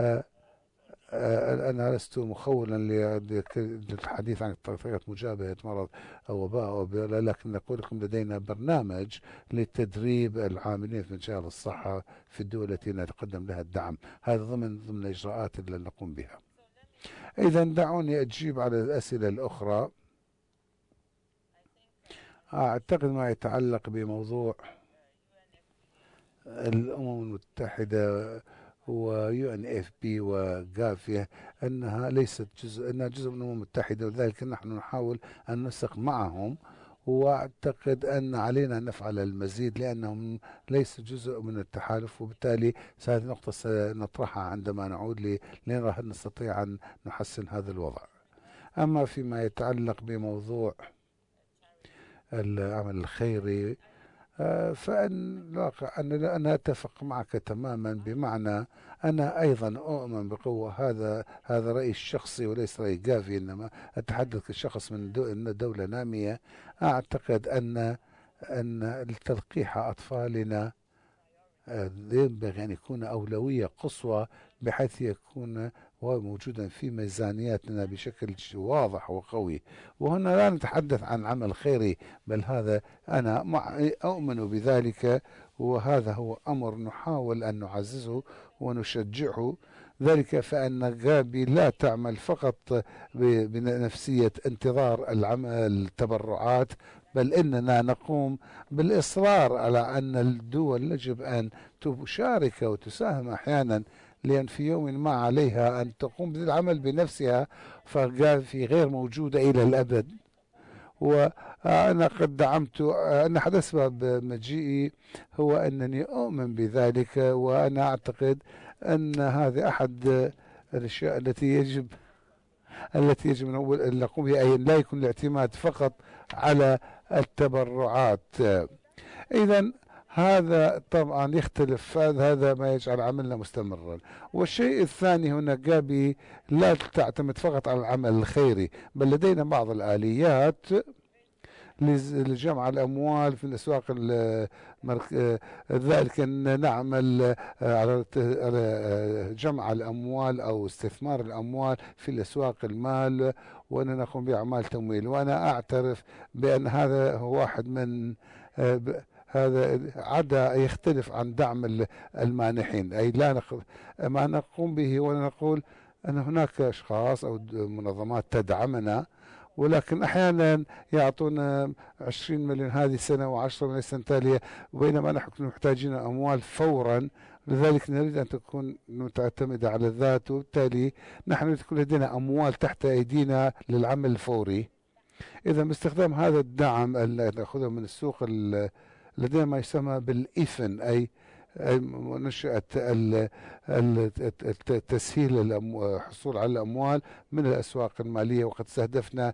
أنا لست مخولا للحديث عن طريقة مجابهة مرض أو وباء أو بلا، لكن نقول لكم لدينا برنامج لتدريب العاملين في مجال الصحة في الدول التي نتقدم لها الدعم. هذا ضمن الإجراءات التي نقوم بها. إذا دعوني أجيب على الأسئلة الأخرى. أعتقد ما يتعلق بموضوع الأمم المتحدة UNFP وغافية، أنها ليست جزء، أنها جزء من الأمم المتحدة، ولذلك نحن نحاول أن ننسق معهم، وأعتقد أن علينا أن نفعل المزيد لأنهم ليس جزء من التحالف، وبالتالي هذه نقطة سنطرحها عندما نعود لنرى هل نستطيع أن نحسن هذا الوضع. أما فيما يتعلق بموضوع العمل الخيري، فالواقع أنا أتفق معك تماما، بمعنى أنا أيضا أؤمن بقوة، هذا رأيي الشخصي وليس رأي جافي، إنما أتحدث كشخص من دولة نامية. أعتقد أن تلقيح أطفالنا ينبغي أن يكون أولوية قصوى، بحيث يكون موجودا في ميزانياتنا بشكل واضح وقوي. وهنا لا نتحدث عن عمل خيري، بل هذا أنا أؤمن بذلك، وهذا هو أمر نحاول أن نعززه ونشجعه. ذلك فإن جابي لا تعمل فقط بنفسية انتظار التبرعات، بل إننا نقوم بالإصرار على أن الدول يجب أن تشارك وتساهم أحيانا، لأن في يوم ما عليها أن تقوم بالعمل بنفسها، فجافي غير موجودة إلى الأبد. وأنا قد دعمت، أن أحد أسباب مجيئي هو أنني أؤمن بذلك، وأنا أعتقد أن هذه أحد الأشياء التي يجب أن نقوم بها، أي لا يكون الاعتماد فقط على التبرعات. إذا هذا طبعا يختلف، هذا ما يجعل عملنا مستمرا. والشيء الثاني هنا جابي لا تعتمد فقط على العمل الخيري، بل لدينا بعض الآليات لجمع الأموال في الأسواق، ذلك أن نعمل على جمع الأموال أو استثمار الأموال في الأسواق المال، وأن نقوم بأعمال تمويل. وأنا أعترف بأن هذا هو واحد من هذا عدا يختلف عن دعم المانحين، أي لا ما نقوم به، ونقول أن هناك أشخاص أو منظمات تدعمنا، ولكن أحيانا يعطونا 20 مليون هذه السنة و10 مليون السنة التالية، وبينما نحن محتاجين أموال فورا. لذلك نريد أن تكون معتمدة على الذات، وبالتالي نحن تكون لدينا أموال تحت أيدينا للعمل الفوري. إذا باستخدام هذا الدعم الذي نأخذه من السوق، لدينا ما يسمى بالإيفن، أي نشأت تسهيل الحصول على الأموال من الأسواق المالية، وقد استهدفنا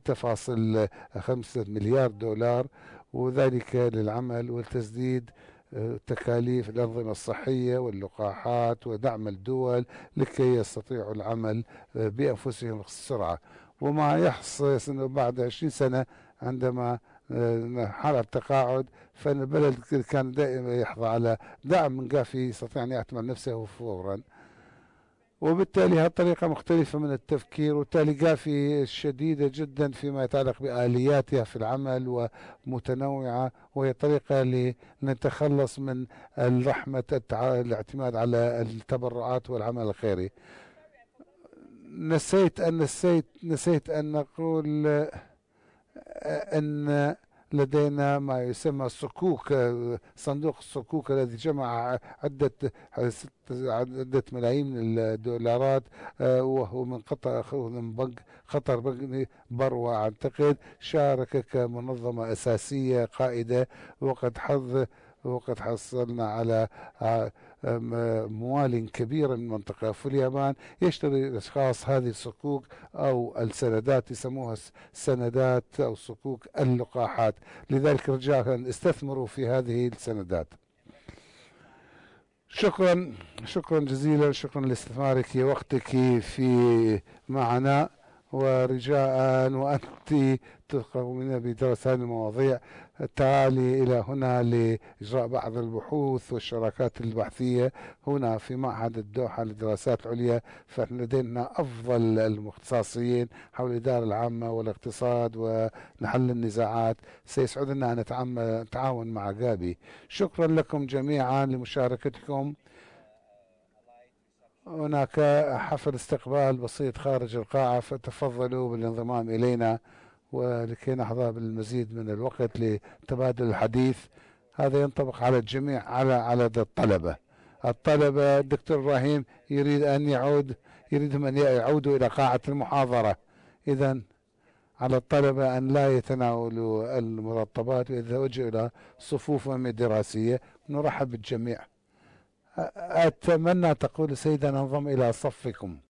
6.5 مليار دولار، وذلك للعمل والتسديد تكاليف الأنظمة الصحية واللقاحات ودعم الدول لكي يستطيعوا العمل بأنفسهم بسرعة. وما يحصل بعد 20 سنة عندما حالة التقاعد، فإن البلد كان دائما يحظى على دعم من قافي يستطيع أن يعتمد نفسه فورا. وبالتالي هذه طريقة مختلفة من التفكير، وبالتالي قافي شديدة جدا فيما يتعلق بآلياتها في العمل ومتنوعة، وهي طريقة لنتخلص من رحمة الاعتماد على التبرعات والعمل الخيري. نسيت أن نقول أن لدينا ما يسمى الصكوك، صندوق الصكوك الذي جمع عدة ملايين من الدولارات، وهو من بنك قطر، بنك بروة أعتقد، شارك كمنظمة أساسية قائدة، وقد حصلنا على موال كبير من المنطقة. في اليابان يشتري الأشخاص هذه الصكوك أو السندات، يسموها سندات أو صكوك اللقاحات، لذلك رجاء استثمروا في هذه السندات. شكرا جزيلا، شكرا لاستثمارك وقتك في معنا، ورجاء وأنت تقومين بدراسة هذه المواضيع تعالي إلى هنا لإجراء بعض البحوث والشراكات البحثية هنا في معهد الدوحة للدراسات العليا، فإحنا لدينا أفضل المختصين حول الإدارة العامة والاقتصاد ونحل النزاعات. سيسعدنا أن نتعاون مع جابي. شكرا لكم جميعا لمشاركتكم. هناك حفل استقبال بسيط خارج القاعة، فتفضلوا بالانضمام إلينا ولكي نحظى بالمزيد من الوقت لتبادل الحديث. هذا ينطبق على الجميع، على عدد الطلبة. الدكتور إبراهيم يريدهم أن يعودوا إلى قاعة المحاضرة، إذن على الطلبة أن لا يتناولوا المرطبات ويتوجهوا إلى صفوفهم الدراسية. نرحب بالجميع. أتمنى تقول سيدنا انضم إلى صفكم.